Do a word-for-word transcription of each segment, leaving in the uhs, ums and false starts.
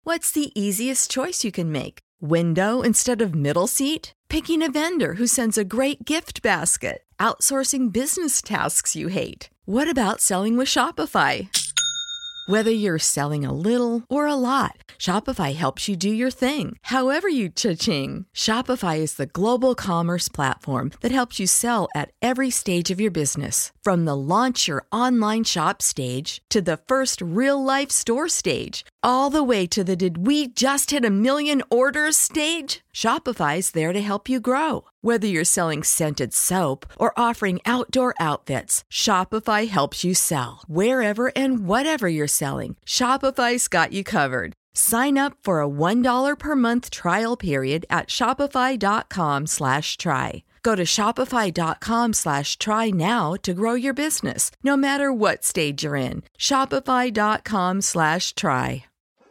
What's the easiest choice you can make? Window instead of middle seat? Picking a vendor who sends a great gift basket? Outsourcing business tasks you hate? What about selling with Shopify? Whether you're selling a little or a lot, Shopify helps you do your thing, however you cha-ching. Shopify is the global commerce platform that helps you sell at every stage of your business. From the launch your online shop stage to the first real-life store stage, all the way to the did we just hit a million orders stage. Shopify's there to help you grow. Whether you're selling scented soap or offering outdoor outfits, Shopify helps you sell. Wherever and whatever you're selling, Shopify's got you covered. Sign up for a one dollar per month trial period at shopify.com slash try. Go to shopify.com slash try now to grow your business, no matter what stage you're in. Shopify.com slash try.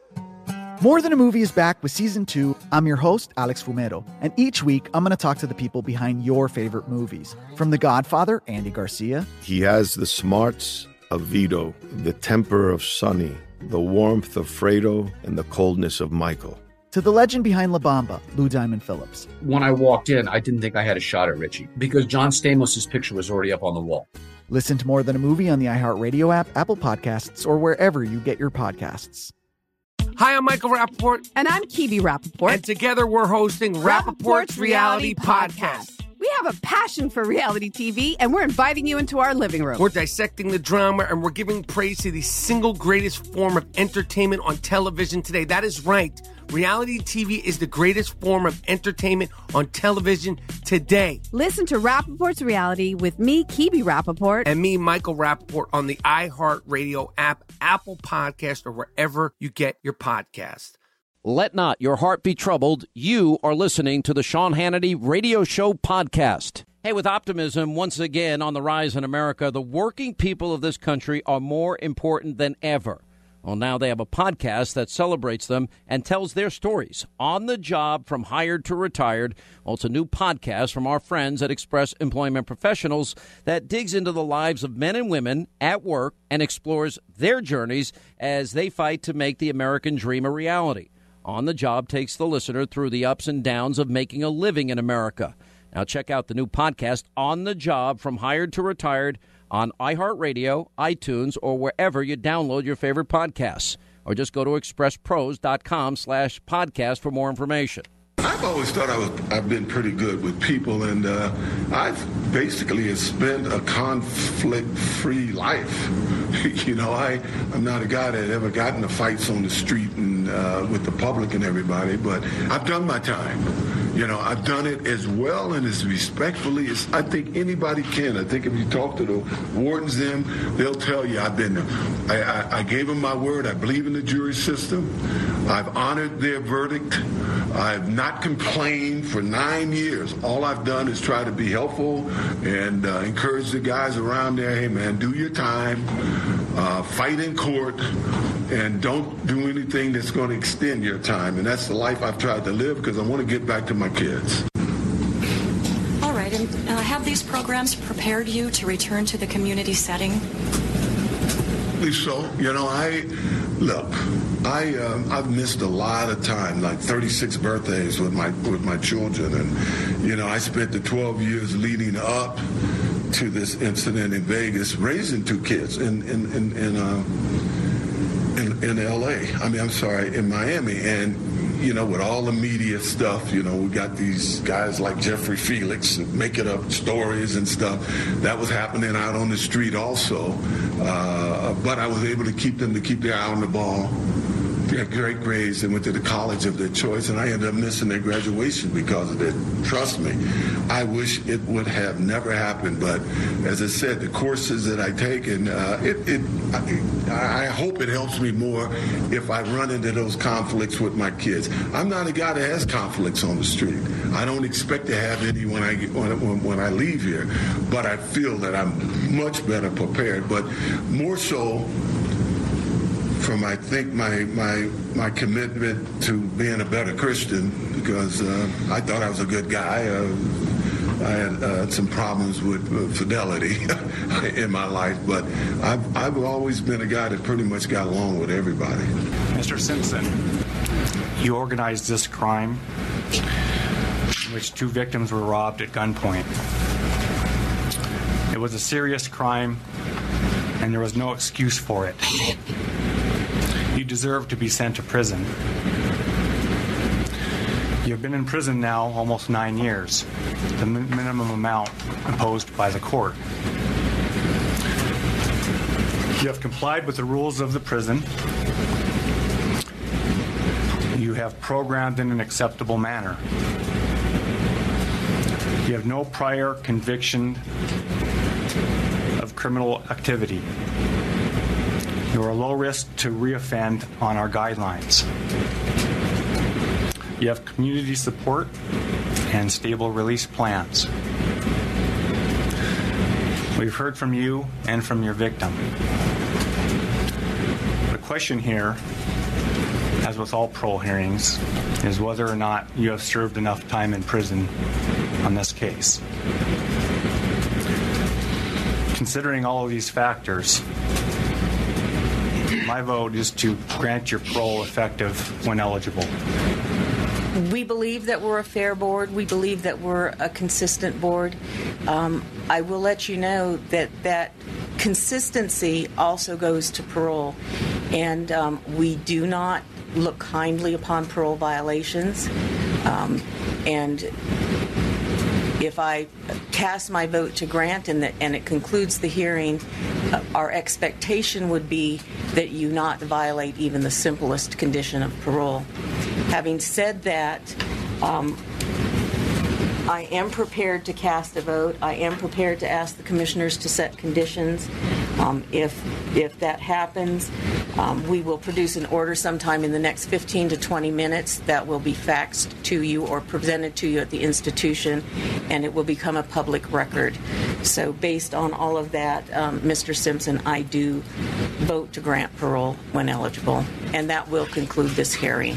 More Than a Movie is back with Season two. I'm your host, Alex Fumero, and each week I'm going to talk to the people behind your favorite movies. From The Godfather, Andy Garcia. He has the smarts of Vito, the temper of Sonny, the warmth of Fredo, and the coldness of Michael. To the legend behind La Bamba, Lou Diamond Phillips. When I walked in, I didn't think I had a shot at Richie because John Stamos' picture was already up on the wall. Listen to More Than a Movie on the iHeartRadio app, Apple Podcasts, or wherever you get your podcasts. Hi, I'm Michael Rappaport. And I'm Kibi Rappaport. And together we're hosting Rappaport's Reality Podcast. We have a passion for reality T V, and we're inviting you into our living room. We're dissecting the drama, and we're giving praise to the single greatest form of entertainment on television today. That is right. Reality T V is the greatest form of entertainment on television today. Listen to Rappaport's Reality with me, Kibi Rappaport. And me, Michael Rappaport, on the iHeartRadio app, Apple Podcast, or wherever you get your podcast. Let not your heart be troubled. You are listening to the Sean Hannity Radio Show podcast. Hey, with optimism once again on the rise in America, the working people of this country are more important than ever. Well, now they have a podcast that celebrates them and tells their stories on the job from hired to retired. Well, it's a new podcast from our friends at Express Employment Professionals that digs into the lives of men and women at work and explores their journeys as they fight to make the American dream a reality. On the Job takes the listener through the ups and downs of making a living in America. Now check out the new podcast, On the Job, From Hired to Retired, on iHeartRadio, iTunes, or wherever you download your favorite podcasts. Or just go to expresspros.com slash podcast for more information. I've always thought I was, I've been pretty good with people, and uh, I've basically spent a conflict-free life. You know, I, I'm not a guy that ever got into fights on the street and uh, with the public and everybody, but I've done my time. You know, I've done it as well and as respectfully as I think anybody can. I think if you talk to the wardens, them, they'll tell you I've been, I, I, I gave them my word. I believe in the jury system. I've honored their verdict. I've not complained for nine years. All I've done is try to be helpful and uh, encourage the guys around there, hey, man, do your time, uh, fight in court, and don't do anything that's going to extend your time. And that's the life I've tried to live because I want to get back to my kids. All right, and uh, have these programs prepared you to return to the community setting? At least so. You know, I, look, I, uh, I've missed a lot of time, like thirty-six birthdays with my with my children. And, you know, I spent the twelve years leading up to this incident in Vegas raising two kids in, in, in, in, uh, in, in L A. I mean, I'm sorry, in Miami. And, you know, with all the media stuff, you know, we got these guys like Jeffrey Felix making up stories and stuff. That was happening out on the street also. Uh, but I was able to keep them to keep their eye on the ball. They had great grades and went to the college of their choice, and I ended up missing their graduation because of it. Trust me, I wish it would have never happened. But as I said, the courses that I take, and uh, it, it I, I hope it helps me more if I run into those conflicts with my kids. I'm not a guy that has conflicts on the street. I don't expect to have any when I when, when I leave here, but I feel that I'm much better prepared. But more so, from I think my my my commitment to being a better Christian, because uh, I thought I was a good guy. Uh, I had uh, some problems with uh, fidelity in my life, but I've I've always been a guy that pretty much got along with everybody. Mister Simpson. you organized this crime in which two victims were robbed at gunpoint. It was a serious crime, and there was no excuse for it. You deserve to be sent to prison. You've been in prison now almost nine years, the min- minimum amount imposed by the court. You have complied with the rules of the prison. You have programmed in an acceptable manner. You have no prior conviction of criminal activity. You are low risk to reoffend on our guidelines. You have community support and stable release plans. We've heard from you and from your victim. The question here, as with all parole hearings, is whether or not you have served enough time in prison on this case. Considering all of these factors, my vote is to grant your parole effective when eligible. We believe that we're a fair board. We believe that we're a consistent board. Um, I will let you know that that consistency also goes to parole. And um, we do not look kindly upon parole violations. Um, and if I cast my vote to grant and, the, and it concludes the hearing, uh, our expectation would be that you not violate even the simplest condition of parole. Having said that, um, I am prepared to cast a vote. I am prepared to ask the commissioners to set conditions. Um, if if that happens, um, we will produce an order sometime in the next fifteen to twenty minutes that will be faxed to you or presented to you at the institution, and it will become a public record. So based on all of that, um, Mister Simpson, I do vote to grant parole when eligible, and that will conclude this hearing.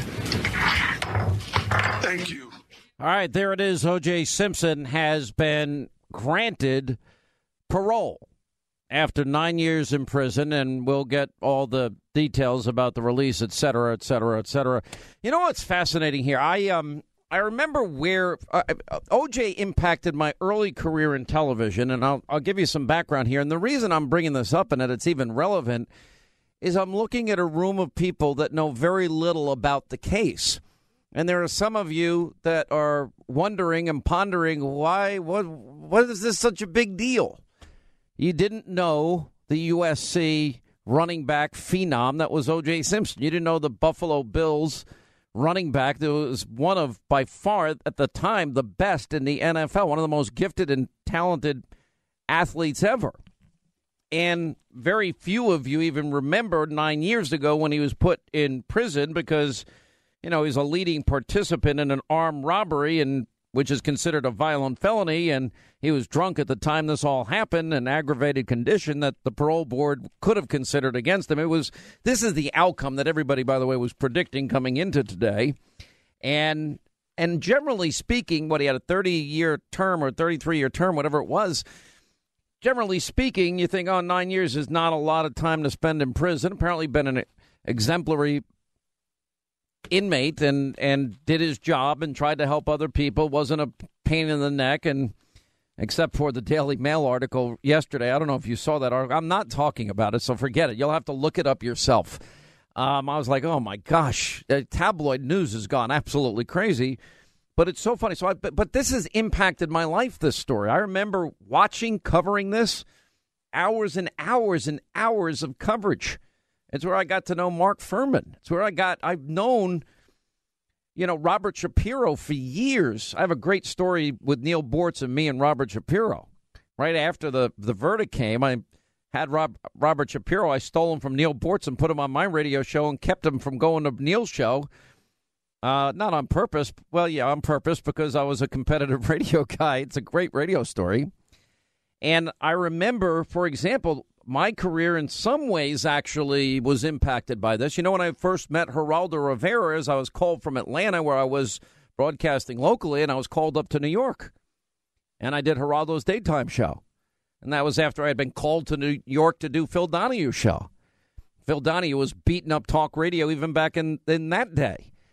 Thank you. All right, there it is. O J. Simpson has been granted parole after nine years in prison, and we'll get all the details about the release, et cetera, et cetera, et cetera. You know what's fascinating here? I um I remember where uh, O J impacted my early career in television, and I'll I'll give you some background here. And the reason I'm bringing this up and that it's even relevant is I'm looking at a room of people that know very little about the case. And there are some of you that are wondering and pondering why, what, what is this such a big deal? You didn't know the U S C running back phenom that was O J. Simpson. You didn't know the Buffalo Bills running back that was one of, by far, at the time, the best in the N F L, one of the most gifted and talented athletes ever. And very few of you even remember nine years ago when he was put in prison because, you know, he's a leading participant in an armed robbery, and which is considered a violent felony, and he was drunk at the time this all happened, an aggravated condition that the parole board could have considered against him. It was this is the outcome that everybody, by the way, was predicting coming into today. And and generally speaking, what he had a thirty-year term or thirty-three-year term, whatever it was, generally speaking, you think, oh, nine years is not a lot of time to spend in prison. Apparently been an exemplary inmate and and did his job and tried to help other people, wasn't a pain in the neck, and except for the Daily Mail article yesterday, I don't know if you saw that article. I'm not talking about it, so forget it. You'll have to look it up yourself. Um, I was like, oh my gosh, uh, tabloid news has gone absolutely crazy, but it's so funny. So, I, but, but this has impacted my life, this story. I remember watching, covering this, hours and hours and hours of coverage. It's where I got to know Mark Furman. It's where I got, I've known, you know, Robert Shapiro for years. I have a great story with Neal Boortz and me and Robert Shapiro. Right after the, the verdict came, I had Rob, Robert Shapiro. I stole him from Neal Boortz and put him on my radio show and kept him from going to Neal's show. Uh, not on purpose. Well, yeah, on purpose because I was a competitive radio guy. It's a great radio story. And I remember, for example, my career in some ways actually was impacted by this. You know, when I first met Geraldo Rivera, as I was called from Atlanta, where I was broadcasting locally, and I was called up to New York. And I did Geraldo's daytime show. And that was after I had been called to New York to do Phil Donahue's show. Phil Donahue was beating up talk radio even back in, in that day.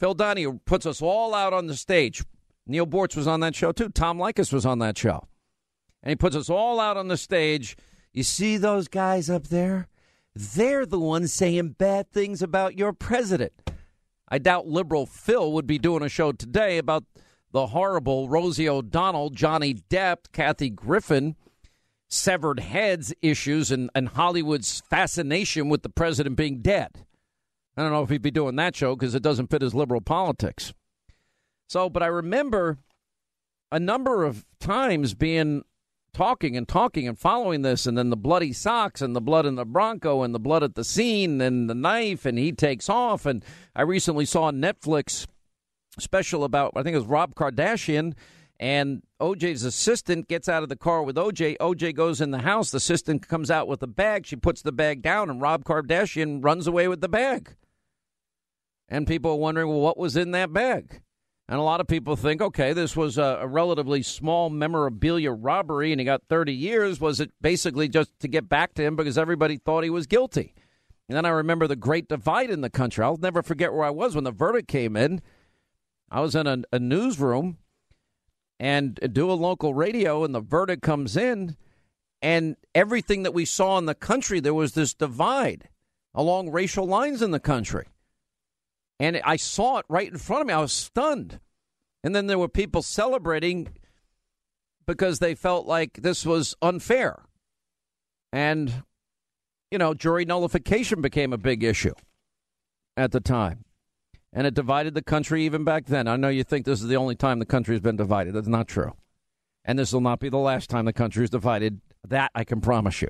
Phil Donahue puts us all out on the stage. Neil Bortz was on that show, too. Tom Likas was on that show. And he puts us all out on the stage. You see those guys up there? They're the ones saying bad things about your president. I doubt liberal Phil would be doing a show today about the horrible Rosie O'Donnell, Johnny Depp, Kathy Griffin, severed heads issues and, and Hollywood's fascination with the president being dead. I don't know if he'd be doing that show because it doesn't fit his liberal politics. So, but I remember a number of times being talking and talking and following this, and then the bloody socks and the blood in the Bronco and the blood at the scene and the knife, and he takes off. And I recently saw a Netflix special about, I think it was Rob Kardashian, and O J's assistant gets out of the car with O J. O J goes in the house. The assistant comes out with a bag. She puts the bag down, and Rob Kardashian runs away with the bag. And people are wondering, well, what was in that bag? And a lot of people think, okay, this was a, a relatively small memorabilia robbery, and he got thirty years. Was it basically just to get back to him because everybody thought he was guilty? And then I remember the great divide in the country. I'll never forget where I was when the verdict came in. I was in a, a newsroom and do a local radio, and the verdict comes in, and everything that we saw in the country, there was this divide along racial lines in the country. And I saw it right in front of me. I was stunned. And then there were people celebrating because they felt like this was unfair. And, you know, jury nullification became a big issue at the time. And it divided the country even back then. I know you think this is the only time the country has been divided. That's not true. And this will not be the last time the country is divided. That I can promise you.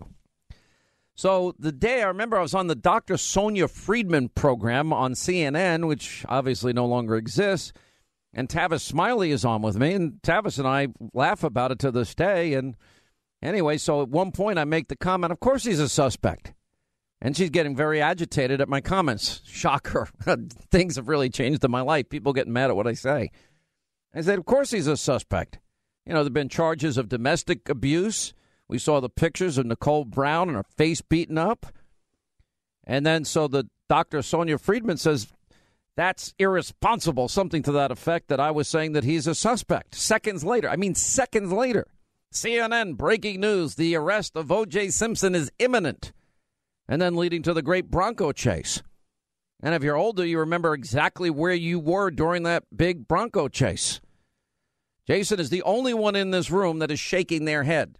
So the day I remember I was on the Doctor Sonia Friedman program on C N N, which obviously no longer exists, and Tavis Smiley is on with me, and Tavis and I laugh about it to this day. And anyway, so at one point I make the comment, of course he's a suspect. And she's getting very agitated at my comments. Shocker. Things have really changed in my life. People getting mad at what I say. I said, of course he's a suspect. You know, there have been charges of domestic abuse. We saw the pictures of Nicole Brown and her face beaten up. And then so the Doctor Sonia Friedman says, that's irresponsible, something to that effect, that I was saying that he's a suspect. Seconds later, I mean seconds later, C N N breaking news, the arrest of O J Simpson is imminent. And then leading to the great Bronco chase. And if you're older, you remember exactly where you were during that big Bronco chase. Jason is the only one in this room that is shaking their head.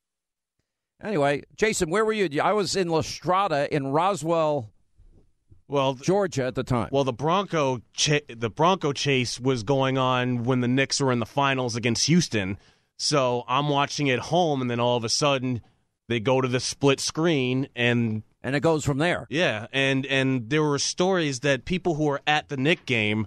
Anyway, Jason, where were you? I was in La Strada in Roswell, well, Georgia at the time. Well, the Bronco ch- the Bronco chase was going on when the Knicks were in the finals against Houston. So I'm watching it home, and then all of a sudden they go to the split screen, and and it goes from there. Yeah, and and there were stories that people who were at the Knicks game,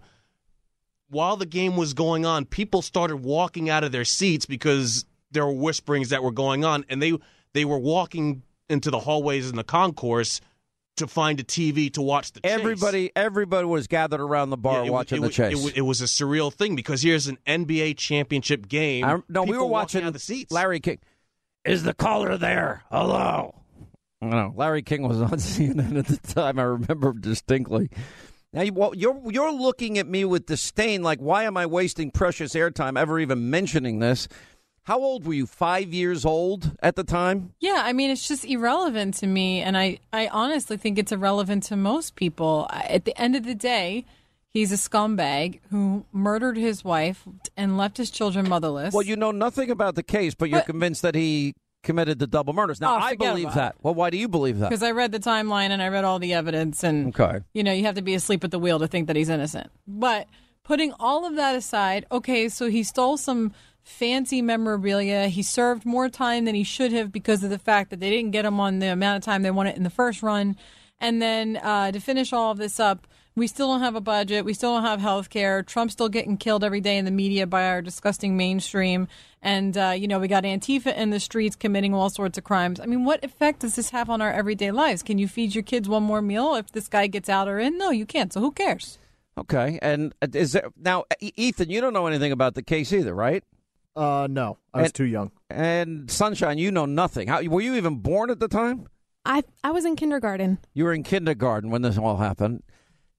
while the game was going on, people started walking out of their seats because there were whisperings that were going on, and they they were walking into the hallways in the concourse to find a T V to watch the chase. Everybody, everybody was gathered around the bar yeah, it, watching it, the chase. It, it, it was a surreal thing because here's an N B A championship game. I, no, we were watching out of the seats. Larry King. Is the caller there? Hello. I don't know. Larry King was on C N N at the time. I remember distinctly. Now, you, well, you're you're looking at me with disdain, like, why am I wasting precious airtime ever even mentioning this? How old were you? Five years old at the time? Yeah, I mean, it's just irrelevant to me, and I, I honestly think it's irrelevant to most people. At the end of the day, he's a scumbag who murdered his wife and left his children motherless. Well, you know nothing about the case, but you're but, convinced that he committed the double murders. Now, oh, I believe that. It. Well, why do you believe that? Because I read the timeline and I read all the evidence, and okay. you know, you have to be asleep at the wheel to think that he's innocent. But putting all of that aside, okay, so he stole some fancy memorabilia. He served more time than he should have because of the fact that they didn't get him on the amount of time they wanted in the first run. And then uh, to finish all of this up, we still don't have a budget. We still don't have health care. Trump's still getting killed every day in the media by our disgusting mainstream. And, uh, you know, we got Antifa in the streets committing all sorts of crimes. I mean, what effect does this have on our everyday lives? Can you feed your kids one more meal if this guy gets out or in? No, you can't. So who cares? Okay. And is there now, Ethan, you don't know anything about the case either, right? Uh, no, I was and, too young. And Sunshine, you know nothing. How were you even born at the time? I I was in kindergarten. You were in kindergarten when this all happened.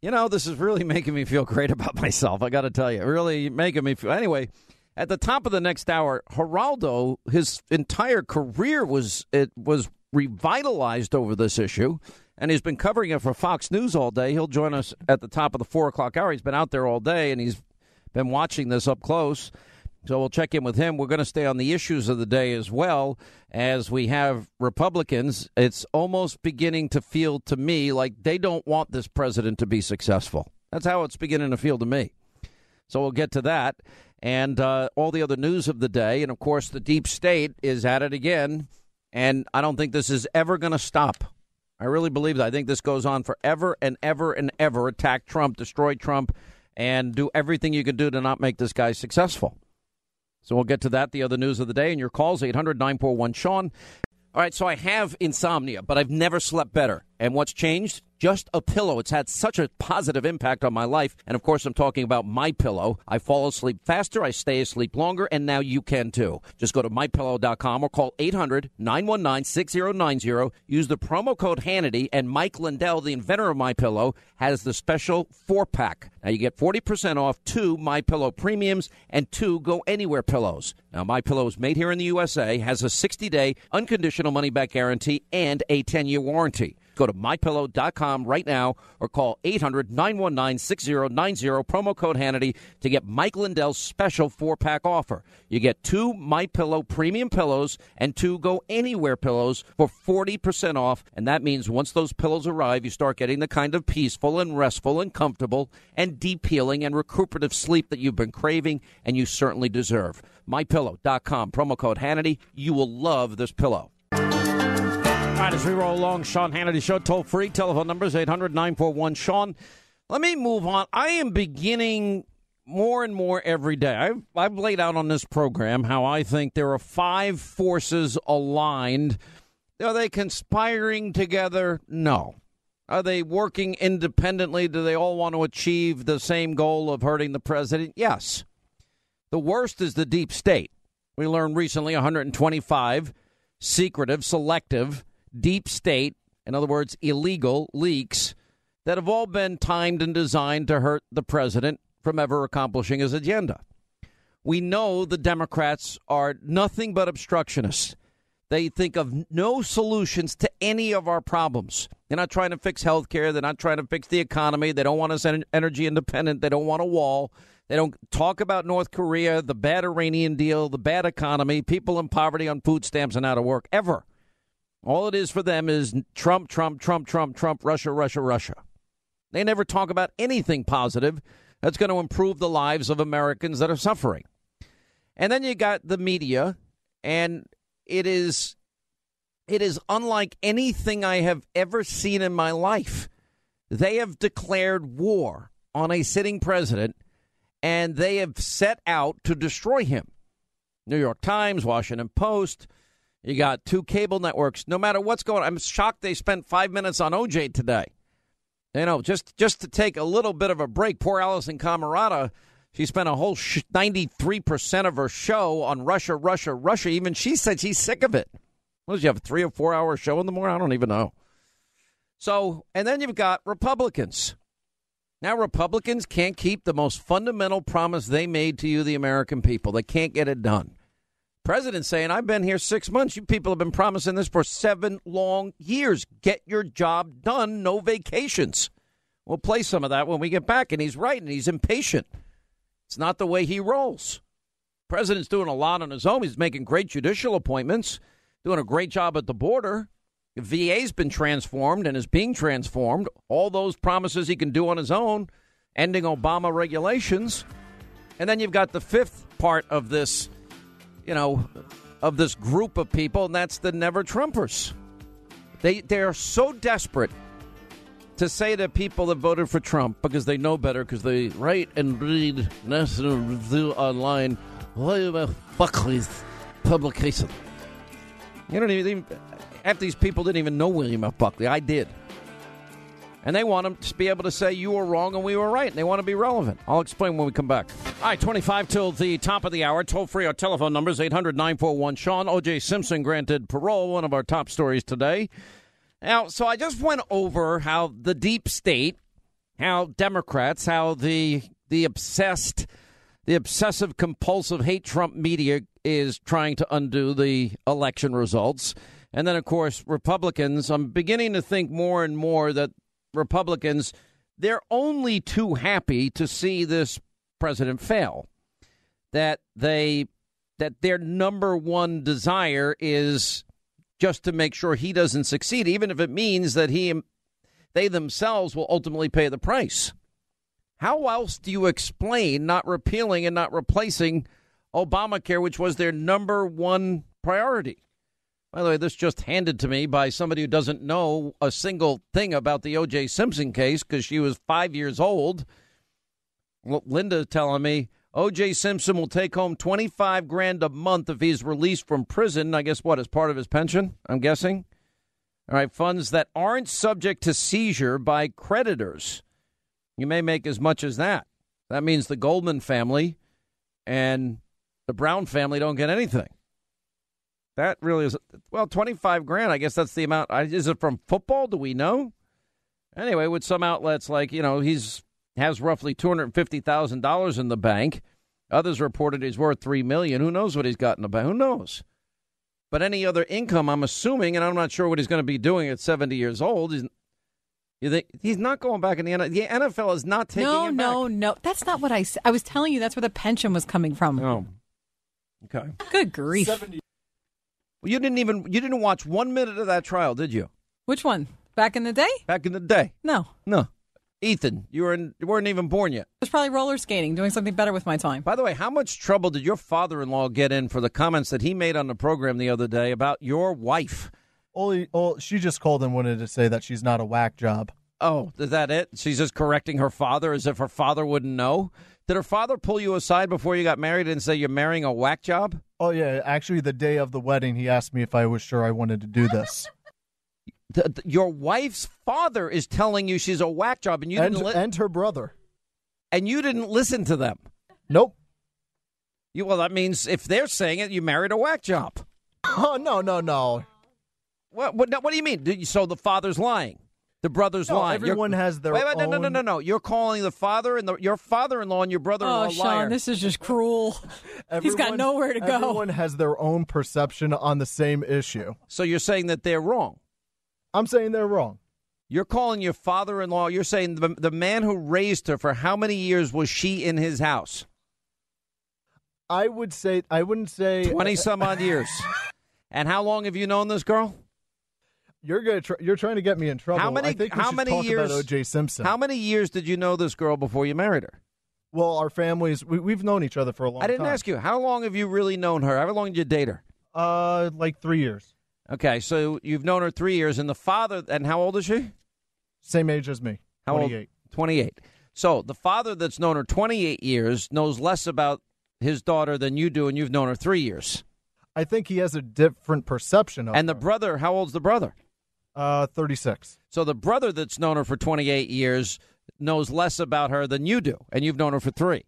You know, this is really making me feel great about myself. I got to tell you, really making me feel. Anyway, at the top of the next hour, Geraldo, his entire career was it was revitalized over this issue, and he's been covering it for Fox News all day. He'll join us at the top of the four o'clock hour. He's been out there all day, and he's been watching this up close. So we'll check in with him. We're going to stay on the issues of the day as well as we have Republicans. It's almost beginning to feel to me like they don't want this president to be successful. That's how it's beginning to feel to me. So we'll get to that and uh, all the other news of the day. And, of course, the deep state is at it again. And I don't think this is ever going to stop. I really believe that. I think this goes on forever and ever and ever. Attack Trump, destroy Trump, and do everything you can do to not make this guy successful. So we'll get to that, the other news of the day, and your calls, eight hundred nine four one Sean. All right, so I have insomnia, but I've never slept better. And what's changed? Just a pillow. It's had such a positive impact on my life. And, of course, I'm talking about MyPillow. I fall asleep faster, I stay asleep longer, and now you can, too. Just go to my pillow dot com or call eight hundred nine one nine six zero nine zero. Use the promo code Hannity, and Mike Lindell, the inventor of MyPillow, has the special four-pack. Now, you get forty percent off two MyPillow Premiums and two Go Anywhere pillows. Now, MyPillow is made here in the U S A, has a sixty-day unconditional money-back guarantee, and a ten-year warranty. Go to my pillow dot com right now or call eight hundred nine one nine six zero nine zero, promo code Hannity, to get Mike Lindell's special four-pack offer. You get two MyPillow premium pillows and two Go Anywhere pillows for forty percent off, and that means once those pillows arrive, you start getting the kind of peaceful and restful and comfortable and deep healing and recuperative sleep that you've been craving and you certainly deserve. my pillow dot com, promo code Hannity. You will love this pillow. All right, as we roll along, Sean Hannity Show, toll-free, telephone numbers, eight hundred nine four one Sean. Let me move on. I am beginning more and more every day. I've, I've laid out on this program how I think there are five forces aligned. Are they conspiring together? No. Are they working independently? Do they all want to achieve the same goal of hurting the president? Yes. The worst is the deep state. We learned recently one hundred twenty-five secretive, selective, deep state, in other words, illegal leaks that have all been timed and designed to hurt the president from ever accomplishing his agenda. We know the Democrats are nothing but obstructionists. They think of no solutions to any of our problems. They're not trying to fix health care. They're not trying to fix the economy. They don't want us en- energy independent. They don't want a wall. They don't talk about North Korea, the bad Iranian deal, the bad economy, people in poverty on food stamps and out of work, ever. All it is for them is Trump, Trump, Trump, Trump, Trump, Russia, Russia, Russia. They never talk about anything positive that's going to improve the lives of Americans that are suffering. And then you got the media, and it is it is unlike anything I have ever seen in my life. They have declared war on a sitting president, and they have set out to destroy him. New York Times, Washington Post. You got two cable networks. No matter what's going on, I'm shocked they spent five minutes on O J today. You know, just, just to take a little bit of a break. Poor Allison Camerata, she spent a whole sh- ninety-three percent of her show on Russia, Russia, Russia. Even she said she's sick of it. What does you have, a three or four hour show in the morning? I don't even know. So, and then you've got Republicans. Now, Republicans can't keep the most fundamental promise they made to you, the American people. They can't get it done. President saying, I've been here six months. You people have been promising this for seven long years. Get your job done. No vacations. We'll play some of that when we get back. And he's right, and he's impatient. It's not the way he rolls. President's doing a lot on his own. He's making great judicial appointments, doing a great job at the border. The V A's been transformed and is being transformed. All those promises he can do on his own, ending Obama regulations. And then you've got the fifth part of this, you know, of this group of people, and that's the never-Trumpers. They, they are so desperate to say to people that voted for Trump because they know better, because they write and read National Review Online, William Buckley's publication. You don't even, half these people didn't even know William F. Buckley. I did. And they want them to be able to say you were wrong and we were right. And they want to be relevant. I'll explain when we come back. All right, twenty-five till the top of the hour. Toll free. Our telephone numbers, eight hundred nine four one Sean. O J Simpson granted parole, one of our top stories today. Now, so I just went over how the deep state how Democrats, how the the obsessed, the obsessive compulsive hate Trump media is trying to undo the election results. And then, of course, Republicans, I'm beginning to think more and more that Republicans, they're only too happy to see this president fail. That they that their number one desire is just to make sure he doesn't succeed, even if it means that he they themselves will ultimately pay the price. How else do you explain not repealing and not replacing Obamacare, which was their number one priority? By the way, this just handed to me by somebody who doesn't know a single thing about the O J Simpson case because she was five years old. Linda telling me O J Simpson will take home twenty-five grand a month if he's released from prison. I guess what, as part of his pension, I'm guessing? All right, funds that aren't subject to seizure by creditors. You may make as much as that. That means the Goldman family and the Brown family don't get anything. That really is, well, twenty-five grand. I guess that's the amount. Is it from football? Do we know? Anyway, with some outlets like, you know, he's has roughly two hundred fifty thousand dollars in the bank. Others reported he's worth three million dollars. Who knows what he's got in the bank? Who knows? But any other income, I'm assuming, and I'm not sure what he's going to be doing at seventy years old. He's, you think he's not going back in the N F L? The N F L is not taking no, him no, back. No, no, that's not what I said. I was telling you that's where the pension was coming from. Oh, okay. Good grief. seventy Well, you didn't even you didn't watch one minute of that trial, did you? Which one? Back in the day? Back in the day. No. No. Ethan, you, were in, you weren't even born yet. I was probably roller skating, doing something better with my time. By the way, how much trouble did your father-in-law get in for the comments that he made on the program the other day about your wife? Only, oh, she just called and wanted to say that she's not a whack job. Oh, is that it? She's just correcting her father as if her father wouldn't know? Did her father pull you aside before you got married and say you're marrying a whack job? Oh, yeah. Actually, the day of the wedding, he asked me if I was sure I wanted to do this. The, the, your wife's father is telling you she's a whack job, and you and, didn't li- and her brother, and you didn't listen to them. Nope. You well, that means if they're saying it, you married a whack job. Oh no, no, no. What? What? What do you mean? So the father's lying, the brother's no, lying. Everyone You're, has their wait, wait, own. No, no, no, no, no. You're calling the father and the, your father-in-law and your brother-in-law oh, Sean, liar. This is just cruel. Everyone, He's got nowhere to go. Everyone has their own perception on the same issue. So you're saying that they're wrong. I'm saying they're wrong. You're calling your father-in-law, you're saying the, the man who raised her, for how many years was she in his house? I would say, I wouldn't say. twenty-some-odd years. And how long have you known this girl? You're gonna tr- you're trying to get me in trouble. How many, I think we how should many talk years, about O J Simpson. How many years did you know this girl before you married her? Well, our families, we, we've known each other for a long time. I didn't time. ask you. How long have you really known her? How long did you date her? Uh, like three years. Okay, so you've known her three years, and the father, and how old is she? Same age as me, how twenty-eight. Old? twenty-eight. So the father that's known her twenty-eight years knows less about his daughter than you do, and you've known her three years. I think he has a different perception of And the her. brother, how old's the brother? Uh, thirty-six. So the brother that's known her for twenty-eight years knows less about her than you do, and you've known her for three.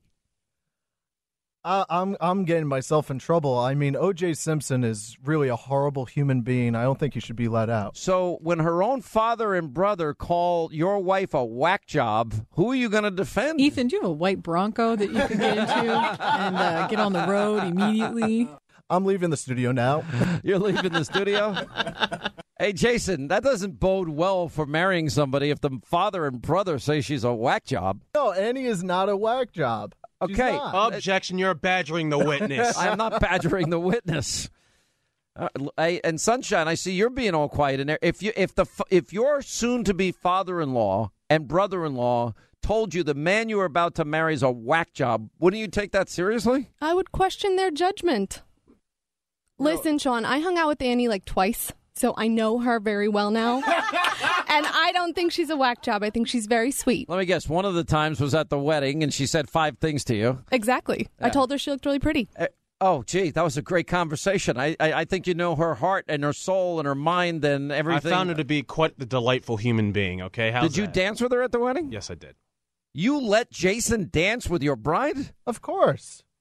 Uh, I'm I'm getting myself in trouble. I mean, O J Simpson is really a horrible human being. I don't think he should be let out. So when her own father and brother call your wife a whack job, who are you going to defend? Ethan, do you have a white Bronco that you can get into and uh, get on the road immediately? I'm leaving the studio now. You're leaving the studio? Hey, Jason, that doesn't bode well for marrying somebody if the father and brother say she's a whack job. No, Annie is not a whack job. She's Okay. not. Objection, you're badgering the witness. I'm not badgering the witness. Uh, I, and Sunshine, I see you're being all quiet in there. If you, if the, if your soon-to-be father-in-law and brother-in-law told you the man you were about to marry is a whack job, wouldn't you take that seriously? I would question their judgment. Listen, Sean, I hung out with Annie like twice, so I know her very well now. And I don't think she's a whack job. I think she's very sweet. Let me guess. One of the times was at the wedding, and she said five things to you. Exactly. Yeah. I told her she looked really pretty. Uh, oh, gee, that was a great conversation. I, I, I think you know her heart and her soul and her mind and everything. I found her to be quite the delightful human being, okay? How's Did you that? dance with her at the wedding? Yes, I did. You let Jason dance with your bride? Of course.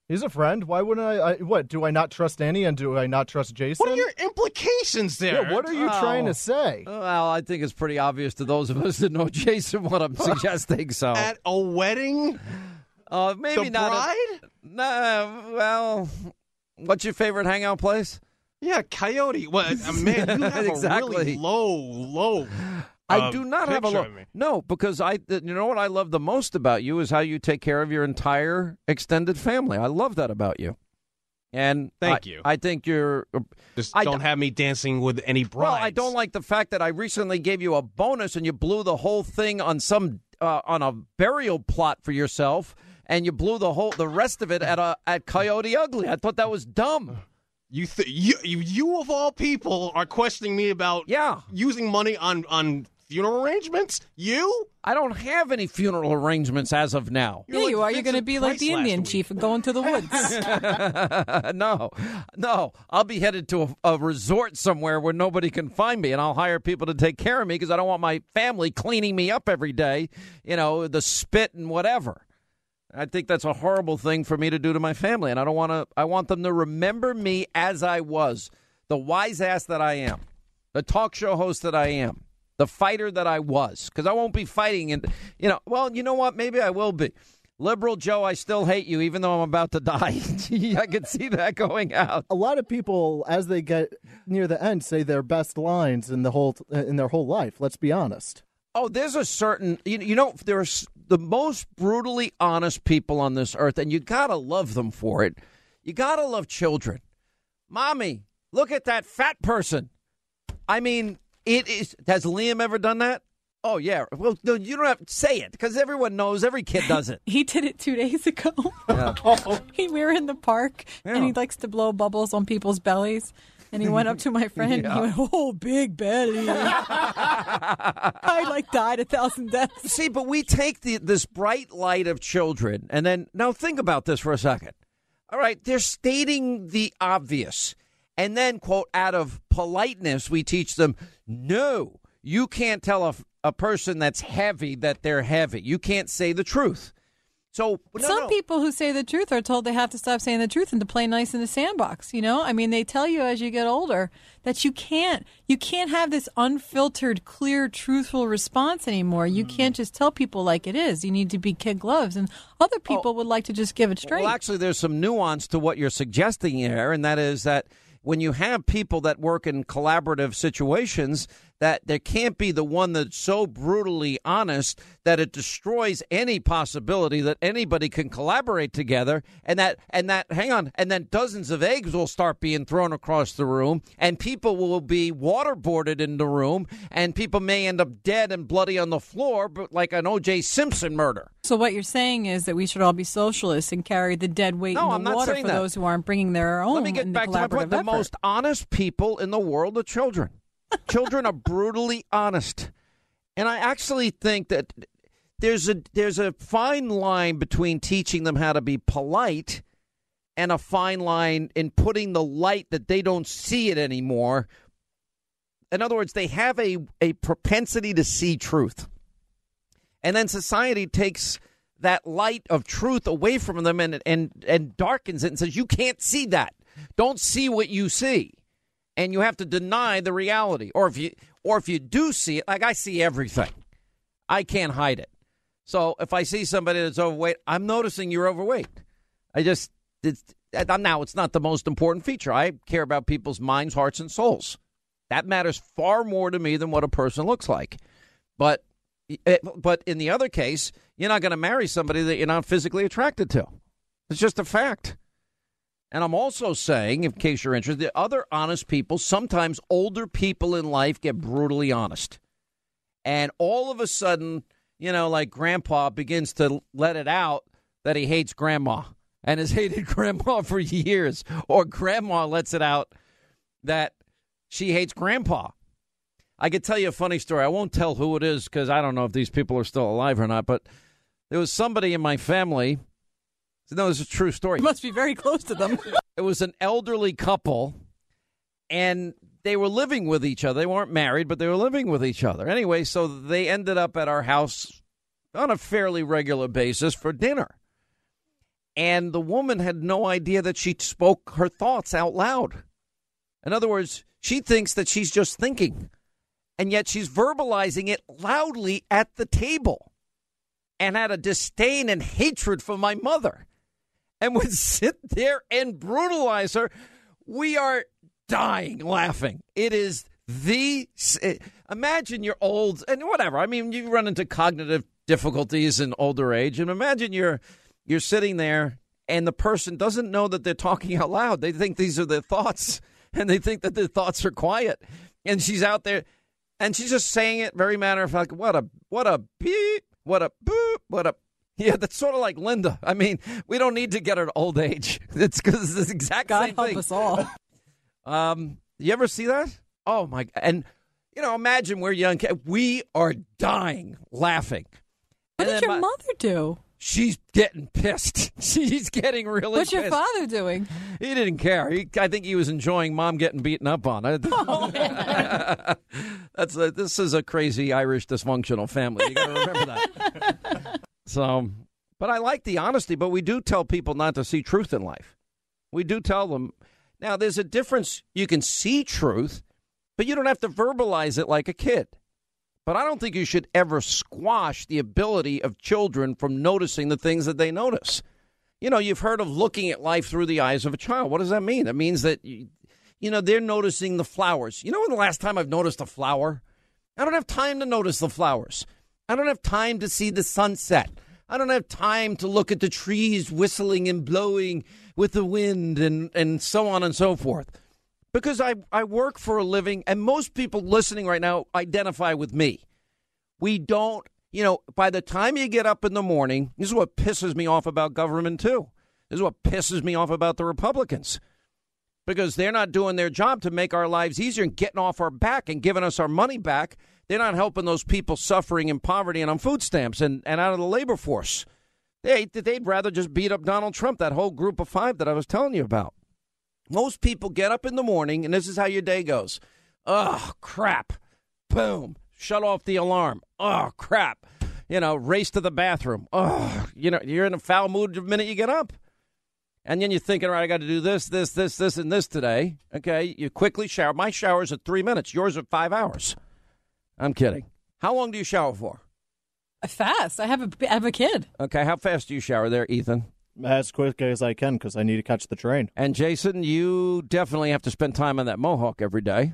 He's a friend. Why wouldn't I, I? What, do I not trust Annie and do I not trust Jason? What are your implications there? Yeah, what are you Oh. trying to say? Well, I think it's pretty obvious to those of us that know Jason what I'm suggesting. So At a wedding? uh, maybe The not. bride? A, nah, well, what's your favorite hangout place? Yeah, Coyote. Well, uh, man, you have Exactly. a really low, low. I uh, do not have a picture look. of me. No, because I, you know what I love the most about you is how you take care of your entire extended family. I love that about you. And Thank I- you. I think you're. Just I don't d- have me dancing with any brides. Well, I don't like the fact that I recently gave you a bonus and you blew the whole thing on some uh, on a burial plot for yourself, and you blew the whole the rest of it at a at Coyote Ugly. I thought that was dumb. You, th- you, you, you of all people are questioning me about Yeah. using money on on funeral arrangements. You? I don't have any funeral arrangements as of now. Yeah, you are. You're going to be like the Indian chief and go into the woods. no, no. I'll be headed to a, a resort somewhere where nobody can find me, and I'll hire people to take care of me because I don't want my family cleaning me up every day, you know, the spit and whatever. I think that's a horrible thing for me to do to my family, and I don't want to. I want them to remember me as I was, the wise ass that I am, the talk show host that I am, the fighter that I was, because I won't be fighting. And, you know, well, you know what? Maybe I will be. Liberal Joe, I still hate you, even though I'm about to die. I can see that going out. A lot of people, as they get near the end, say their best lines in the whole in their whole life. Let's be honest. Oh, there's a certain, you, you know, there's the most brutally honest people on this earth, and you got to love them for it. You got to love children. Mommy, look at that fat person. I mean, it is. Has Liam ever done that? Oh, yeah. Well, no, you don't have to say it because everyone knows. Every kid does it. He did it two days ago. Yeah. he, we were in the park, and Yeah. he likes to blow bubbles on people's bellies. And he went up to my friend, Yeah. and he went, "Oh, big belly." I, like, died a thousand deaths. See, but we take the, this bright light of children, and then, now think about this for a second. All right, they're stating the obvious. And then, quote, out of politeness, we teach them, no, you can't tell a, a person that's heavy that they're heavy. You can't say the truth. So no, Some no. people who say the truth are told they have to stop saying the truth and to play nice in the sandbox. You know, I mean, they tell you as you get older that you can't, you can't have this unfiltered, clear, truthful response anymore. You can't just tell people like it is. You need to be kid gloves, and other people would like to just give it straight. Well, actually, there's some nuance to what you're suggesting here, and that is that when you have people that work in collaborative situations, that there can't be the one that's so brutally honest that it destroys any possibility that anybody can collaborate together, and that and that hang on, and then dozens of eggs will start being thrown across the room, and people will be waterboarded in the room, and people may end up dead and bloody on the floor, but like an O J Simpson murder. So what you're saying is that we should all be socialists and carry the dead weight No, in the I'm not water saying for that. those who aren't bringing their own. Let me get in the back to my collaborative point. The effort. most honest people in the world are children. Children are brutally honest. And I actually think that there's a there's a fine line between teaching them how to be polite and a fine line in putting the light that they don't see it anymore. In other words, they have a, a propensity to see truth. And then society takes that light of truth away from them and and and darkens it and says, you can't see that. Don't see what you see. And you have to deny the reality. Or if you or if you do see it, like I see everything. I can't hide it. So if I see somebody that's overweight, I'm noticing you're overweight. I just, it's, now it's not the most important feature. I care about people's minds, hearts, and souls. That matters far more to me than what a person looks like. But but in the other case, you're not going to marry somebody that you're not physically attracted to. It's just a fact. And I'm also saying, in case you're interested, that other honest people, sometimes older people in life get brutally honest. And all of a sudden, you know, like grandpa begins to let it out that he hates grandma and has hated grandma for years. Or grandma lets it out that she hates grandpa. I could tell you a funny story. I won't tell who it is because I don't know if these people are still alive or not. But there was somebody in my family. No, this is a true story. You must be very close to them. It was an elderly couple, and they were living with each other. They weren't married, but they were living with each other. Anyway, so they ended up at our house on a fairly regular basis for dinner. And the woman had no idea that she spoke her thoughts out loud. In other words, she thinks that she's just thinking, and yet she's verbalizing it loudly at the table, and had a disdain and hatred for my mother, and would sit there and brutalize her. We are dying laughing. It is the imagine you're old and whatever. I mean, you run into cognitive difficulties in older age, and imagine you're you're sitting there and the person doesn't know that they're talking out loud. They think these are their thoughts, and they think that their thoughts are quiet. And she's out there, and she's just saying it very matter of fact. What a what a beep, what a boop, what a yeah. That's sort of like Linda. I mean, we don't need to get her to old age. It's because it's the exact God same help thing. us all. Um, you ever see that? Oh my! And you know, imagine we're young kids. We are dying laughing. What And did then your my- mother do? She's getting pissed. She's getting really What's pissed. your father doing? He didn't care. He, I think he was enjoying Mom getting beaten up on. Oh, That's a, this is a crazy Irish dysfunctional family. You got to remember that. So, but I like the honesty. But we do tell people not to see truth in life. We do tell them. Now, there's a difference. You can see truth, but you don't have to verbalize it like a kid. But I don't think you should ever squash the ability of children from noticing the things that they notice. You know, you've heard of looking at life through the eyes of a child. What does that mean? That means that, you, you know, they're noticing the flowers. You know when the last time I've noticed a flower? I don't have time to notice the flowers. I don't have time to see the sunset. I don't have time to look at the trees whistling and blowing with the wind and, and so on and so forth. Because I, I work for a living, and most people listening right now identify with me. We don't, you know, by the time you get up in the morning, this is what pisses me off about government, too. This is what pisses me off about the Republicans. Because they're not doing their job to make our lives easier and getting off our back and giving us our money back. They're not helping those people suffering in poverty and on food stamps and, and out of the labor force. They, they'd rather just beat up Donald Trump, that whole group of five that I was telling you about. Most people get up in the morning, and this is how your day goes. Oh, crap. Boom. Shut off the alarm. Oh, crap. You know, race to the bathroom. Oh, you know, you're in a foul mood the minute you get up. And then you're thinking, all right, I got to do this, this, this, this, and this today. Okay, you quickly shower. My shower's at three minutes. Yours at five hours. I'm kidding. How long do you shower for? Fast. I have a, I have a kid. Okay, how fast do you shower there, Ethan? As quick as I can because I need to catch the train. And Jason, you definitely have to spend time on that mohawk every day.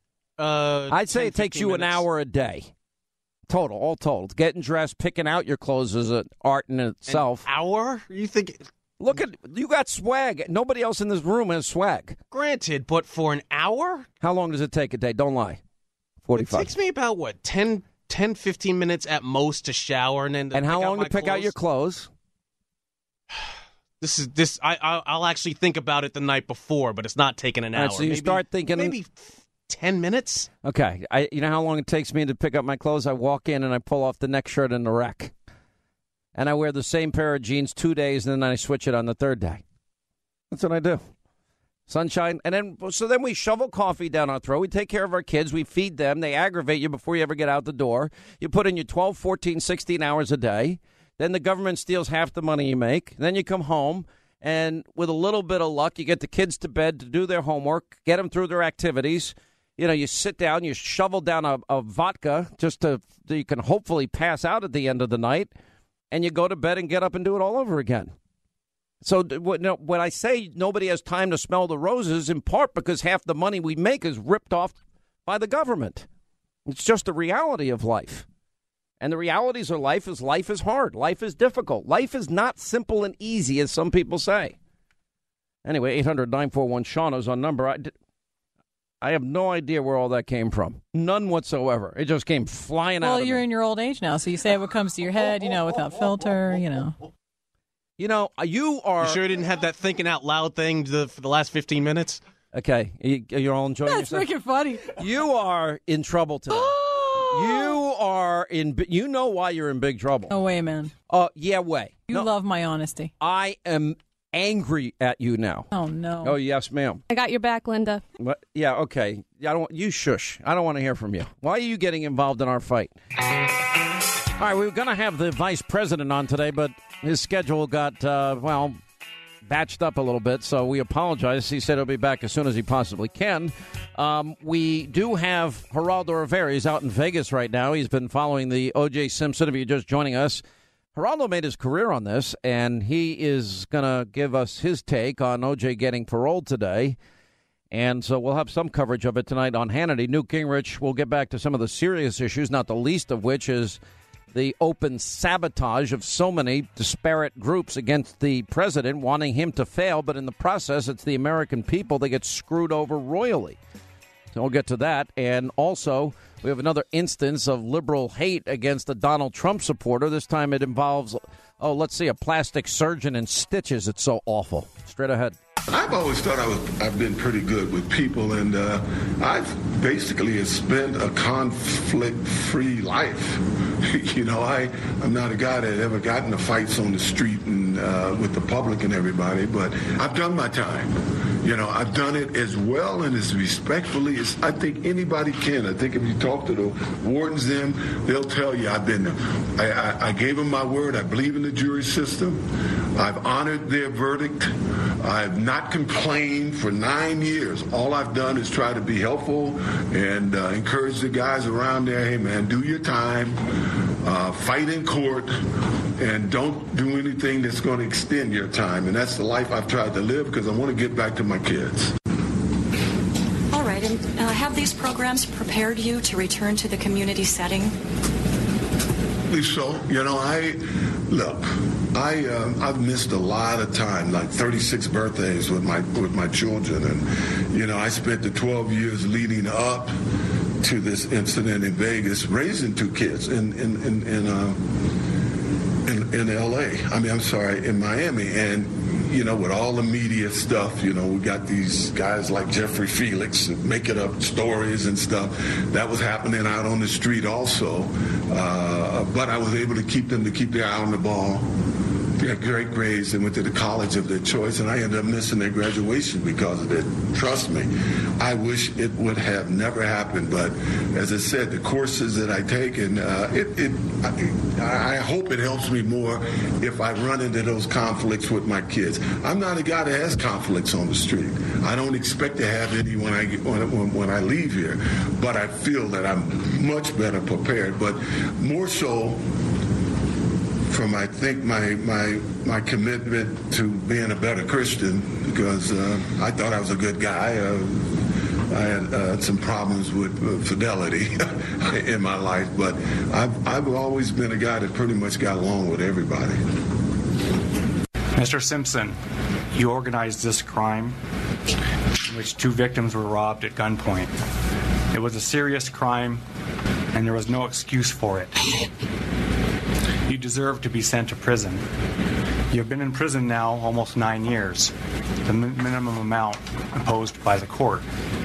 Uh, I'd say ten, it takes you minutes. an hour a day. Total, all total. Getting dressed, picking out your clothes is an art in itself. An hour? You think? Look at, you got swag. Nobody else in this room has swag. Granted, but for an hour? How long does it take a day? Don't lie. forty-five. It takes me about, what, ten, ten, fifteen minutes at most to shower. And then to And how pick out long my to pick out clothes. your clothes? This is this. I I'll, I'll actually think about it the night before, but it's not taking an All hour. right, so you maybe, start thinking- maybe ten minutes. Okay. I, you know how long it takes me to pick up my clothes? I walk in and I pull off the next shirt in the rack. And I wear the same pair of jeans two days, and then I switch it on the third day. That's what I do. Sunshine. And then, so then we shovel coffee down our throat. We take care of our kids. We feed them. They aggravate you before you ever get out the door. You put in your twelve, fourteen, sixteen hours a day. Then the government steals half the money you make. Then you come home, and with a little bit of luck, you get the kids to bed to do their homework, get them through their activities. You know, you sit down, you shovel down a, a vodka just to, so you can hopefully pass out at the end of the night, and you go to bed and get up and do it all over again. So when I say nobody has time to smell the roses, in part because half the money we make is ripped off by the government. It's just the reality of life. And the realities of life is life is hard. Life is difficult. Life is not simple and easy, as some people say. Anyway, eight hundred, nine four one, Sean is on number. I, I have no idea where all that came from. None whatsoever. It just came flying Well, out of you're me. in your old age now, so you say what comes to your head, you know, without filter, you know. You know, you are... You sure you didn't have that thinking out loud thing the, for the last fifteen minutes? Okay, you, you're all enjoying That's yourself? freaking funny. You are in trouble today. You are in... bi- You know why you're in big trouble. No way, man. Uh, yeah, way. You No, love my honesty. I am angry at you now. Oh, no. Oh, yes, ma'am. I got your back, Linda. What? Yeah, okay. I don't. You shush. I don't want to hear from you. Why are you getting involved in our fight? All right, we were going to have the vice president on today, but his schedule got, uh, well, batched up a little bit, so we apologize. He said he'll be back as soon as he possibly can. Um, we do have Geraldo Rivera. He's out in Vegas right now. He's been following the O J. Simpson. If you're just joining us, Geraldo made his career on this, and he is going to give us his take on O J getting paroled today. And so we'll have some coverage of it tonight on Hannity. Newt Gingrich will get back to some of the serious issues, not the least of which is the open sabotage of so many disparate groups against the president, wanting him to fail. But in the process, it's the American people that get screwed over royally. So we'll get to that. And also, we have another instance of liberal hate against a Donald Trump supporter. This time it involves, oh, let's see, a plastic surgeon in stitches. It's so awful. Straight ahead. I've always thought I was, I've been pretty good with people, and uh, I've basically spent a conflict-free life. You know, I, I'm not a guy that ever got into fights on the street and uh, with the public and everybody, but I've done my time. You know, I've done it as well and as respectfully as I think anybody can. I think if you talk to the wardens, them, they'll tell you I've been, I, I, I gave them my word. I believe in the jury system. I've honored their verdict. I've not complained for nine years. All I've done is try to be helpful and uh, encourage the guys around there, hey, man, do your time, uh, fight in court, and don't do anything that's going to extend your time. And that's the life I've tried to live because I want to get back to my kids. All right, and uh, have these programs prepared you to return to the community setting? So, you know, I, look, I, uh, I've missed a lot of time, like thirty-six birthdays with my with my children. And, you know, I spent the twelve years leading up to this incident in Vegas raising two kids in, in, in, in, uh, in, in L A. I mean, I'm sorry, in Miami. And, you know, with all the media stuff, you know, we got these guys like Jeffrey Felix making up stories and stuff. That was happening out on the street also. Uh, but I was able to keep them to keep their eye on the ball. They had great grades and went to the college of their choice, and I ended up missing their graduation because of it. Trust me, I wish it would have never happened. But as I said, the courses that I take, and uh, it, it I, I hope it helps me more if I run into those conflicts with my kids. I'm not a guy that has conflicts on the street. I don't expect to have any when I when, when I leave here, but I feel that I'm much better prepared. But more so, from I think my my my commitment to being a better Christian, because uh, I thought I was a good guy. Uh, I had uh, some problems with uh, fidelity in my life, but I've I've always been a guy that pretty much got along with everybody. Mister Simpson, you organized this crime in which two victims were robbed at gunpoint. It was a serious crime, and there was no excuse for it. You deserve to be sent to prison. You've been in prison now almost nine years, the min- minimum amount imposed by the court.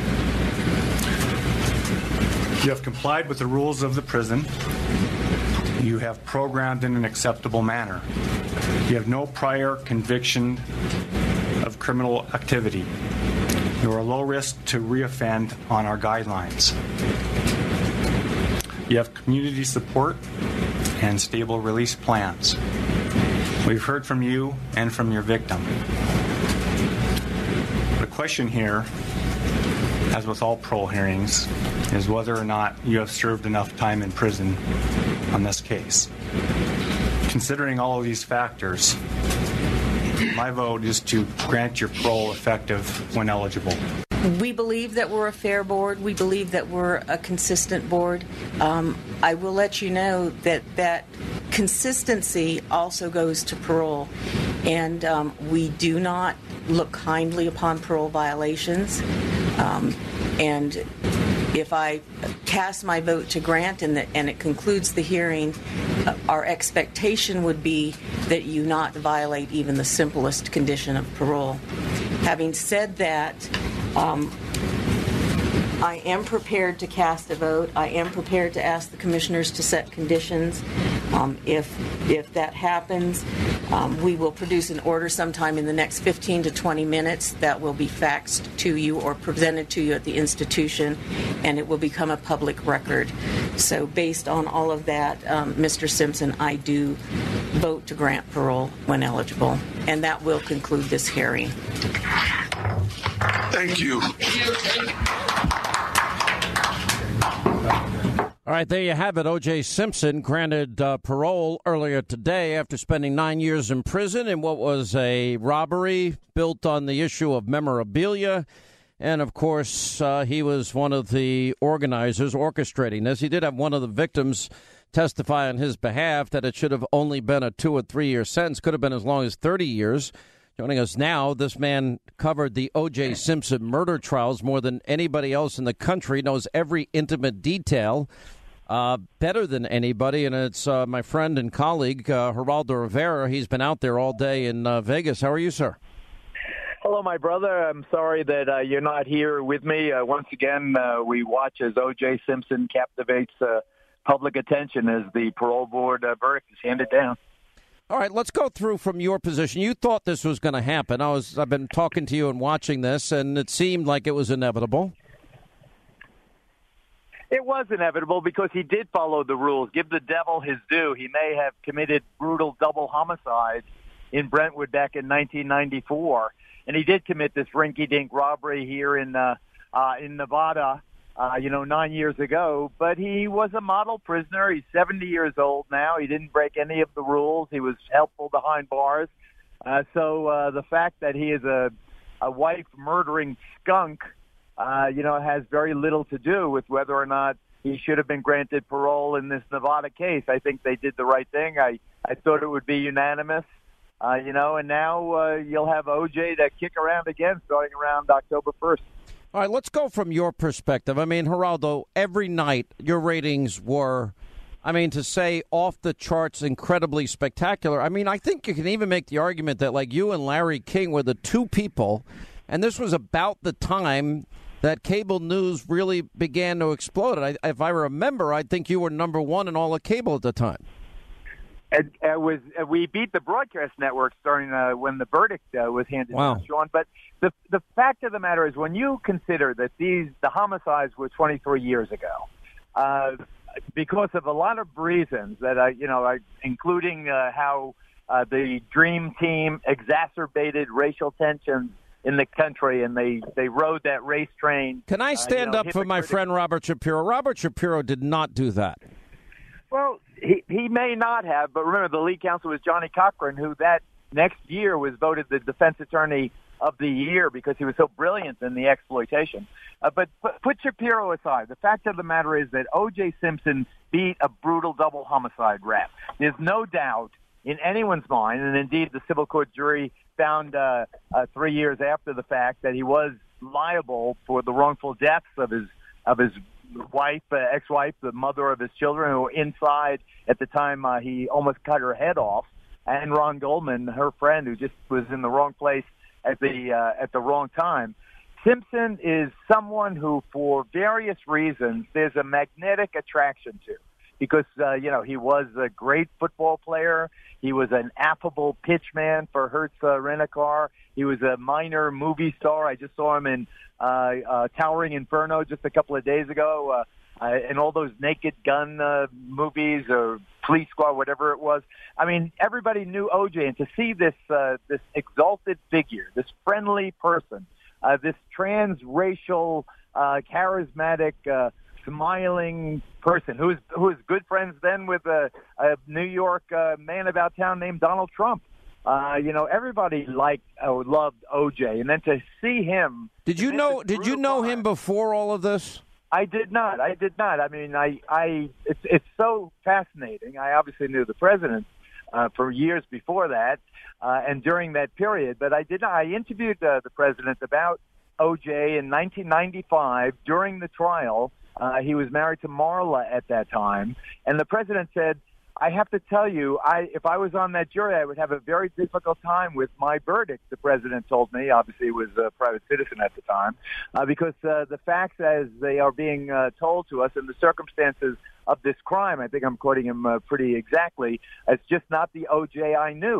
You have complied with the rules of the prison. You have programmed in an acceptable manner. You have no prior conviction of criminal activity. You are low risk to reoffend on our guidelines. You have community support and stable release plans. We've heard from you and from your victim. The question here, as with all parole hearings, is whether or not you have served enough time in prison on this case. Considering all of these factors, my vote is to grant your parole effective when eligible. We believe that we're a fair board. We believe that we're a consistent board. Um, I will let you know that that consistency also goes to parole. And um, we do not look kindly upon parole violations. Um, and if I cast my vote to grant and, the, and it concludes the hearing, uh, our expectation would be that you not violate even the simplest condition of parole. Having said that, Um, I am prepared to cast a vote. I am prepared to ask the commissioners to set conditions. Um, if if that happens, Um, we will produce an order sometime in the next fifteen to twenty minutes that will be faxed to you or presented to you at the institution, and it will become a public record. So based on all of that, um, Mister Simpson, I do vote to grant parole when eligible, and that will conclude this hearing. Thank you. All right, there you have it. O J. Simpson granted uh, parole earlier today after spending nine years in prison in what was a robbery built on the issue of memorabilia. And, of course, uh, he was one of the organizers orchestrating this. He did have one of the victims testify on his behalf that it should have only been a two- or three-year sentence. Could have been as long as thirty years. Joining us now, this man covered the O J. Simpson murder trials more than anybody else in the country, knows every intimate detail. Uh, better than anybody, and it's uh, my friend and colleague, uh, Geraldo Rivera. He's been out there all day in uh, Vegas. How are you, sir? Hello, my brother. I'm sorry that uh, you're not here with me. Uh, once again, uh, we watch as O J. Simpson captivates uh, public attention as the parole board uh, verdict is handed down. All right, let's go through from your position. You thought this was going to happen. I was, I've been talking to you and watching this, and it seemed like it was inevitable. It was inevitable because he did follow the rules. Give the devil his due. He may have committed brutal double homicide in Brentwood back in nineteen ninety-four, and he did commit this rinky-dink robbery here in uh, uh, in Nevada, uh, you know, nine years ago. But he was a model prisoner. He's seventy years old now. He didn't break any of the rules. He was helpful behind bars. Uh, so uh, the fact that he is a a wife-murdering skunk, Uh, you know, it has very little to do with whether or not he should have been granted parole in this Nevada case. I think they did the right thing. I, I thought it would be unanimous, uh, you know, and now uh, you'll have O J to kick around again starting around October first. All right, let's go from your perspective. I mean, Geraldo, every night your ratings were, I mean, to say off the charts, incredibly spectacular. I mean, I think you can even make the argument that, like, you and Larry King were the two people, and this was about the time that cable news really began to explode. I, if I remember, I think you were number one in all of cable at the time. It, it was uh, we beat the broadcast network starting uh, when the verdict uh, was handed Wow. down, Sean. But the the fact of the matter is, when you consider that these the homicides were twenty-three years ago, uh, because of a lot of reasons that I, you know, I, including uh, how uh, the Dream Team exacerbated racial tensions in the country, and they, they rode that race train. Can I stand uh, you know, up for my friend Robert Shapiro? Robert Shapiro did not do that. Well, he, he may not have, but remember, the lead counsel was Johnny Cochran, who that next year was voted the defense attorney of the year because he was so brilliant in the exploitation. Uh, but, but put Shapiro aside. The fact of the matter is that O J. Simpson beat a brutal double homicide rap. There's no doubt in anyone's mind, and indeed the civil court jury found uh, uh, three years after the fact that he was liable for the wrongful deaths of his of his wife, uh, ex-wife, the mother of his children, who were inside at the time uh, he almost cut her head off, and Ron Goldman, her friend, who just was in the wrong place at the uh, at the wrong time. Simpson is someone who, for various reasons, there's a magnetic attraction to. Because, uh, you know, he was a great football player. He was an affable pitchman for Hertz uh, Rent-A-Car. He was a minor movie star. I just saw him in uh, uh, Towering Inferno just a couple of days ago, uh, uh, and all those Naked Gun uh, movies or Police Squad, whatever it was. I mean, everybody knew O J, and to see this uh, this exalted figure, this friendly person, uh, this transracial, uh, charismatic, uh, smiling person who is who is good friends then with a, a New York uh, man about town named Donald Trump. Uh, you know, everybody liked or loved O J, and then to see him. Did you know? Did you know him before all of this? I did not. I did not. I mean, I, I, it's it's so fascinating. I obviously knew the president uh, for years before that, uh, and during that period, but I did not. I interviewed uh, the president about O J in nineteen ninety-five during the trial. Uh, he was married to Marla at that time, and the president said, I have to tell you, I, if I was on that jury, I would have a very difficult time with my verdict, the president told me. Obviously, he was a private citizen at the time, uh, because uh, the facts as they are being uh, told to us and the circumstances of this crime, I think I'm quoting him uh, pretty exactly, it's just not the O J I knew.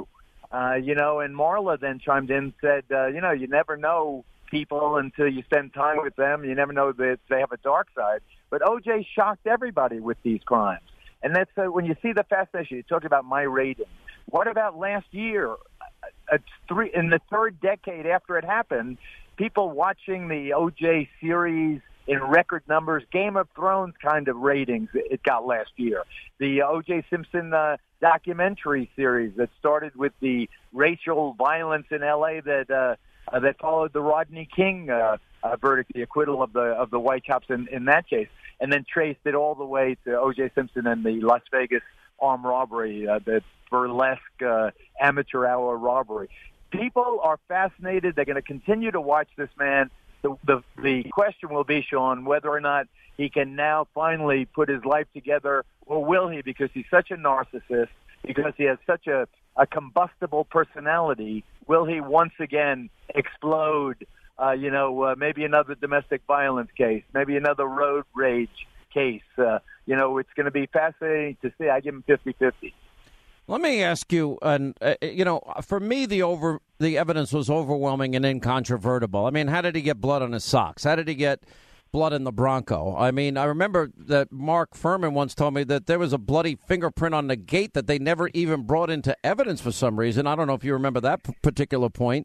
Uh, you know, and Marla then chimed in and said, uh, you know, you never know people until you spend time with them. You never know that they have a dark side. But O J shocked everybody with these crimes. And that's uh, when you see the fascination. You talked about my rating. What about last year? Uh, three, in the third decade after it happened, people watching the O J series in record numbers, Game of Thrones kind of ratings it got last year. The O J Simpson uh, documentary series that started with the racial violence in L A that uh, uh, that followed the Rodney King uh, uh, verdict, the acquittal of the of the white cops in, in that case, and then traced it all the way to O J Simpson and the Las Vegas armed robbery, uh, the burlesque uh, amateur hour robbery. People are fascinated. They're going to continue to watch this man. The, the the question will be, Sean, whether or not he can now finally put his life together, or will he, because he's such a narcissist, because he has such a, a combustible personality, will he once again explode, uh, you know, uh, maybe another domestic violence case, maybe another road rage case. Uh, you know, it's going to be fascinating to see. I give him fifty-fifty. Let me ask you, and uh, you know, for me, the over the evidence was overwhelming and incontrovertible. I mean, how did he get blood on his socks? How did he get blood in the Bronco? I mean, I remember that Mark Furman once told me that there was a bloody fingerprint on the gate that they never even brought into evidence for some reason. I don't know if you remember that p- particular point.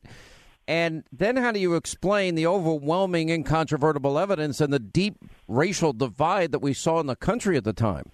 And then how do you explain the overwhelming incontrovertible evidence and the deep racial divide that we saw in the country at the time?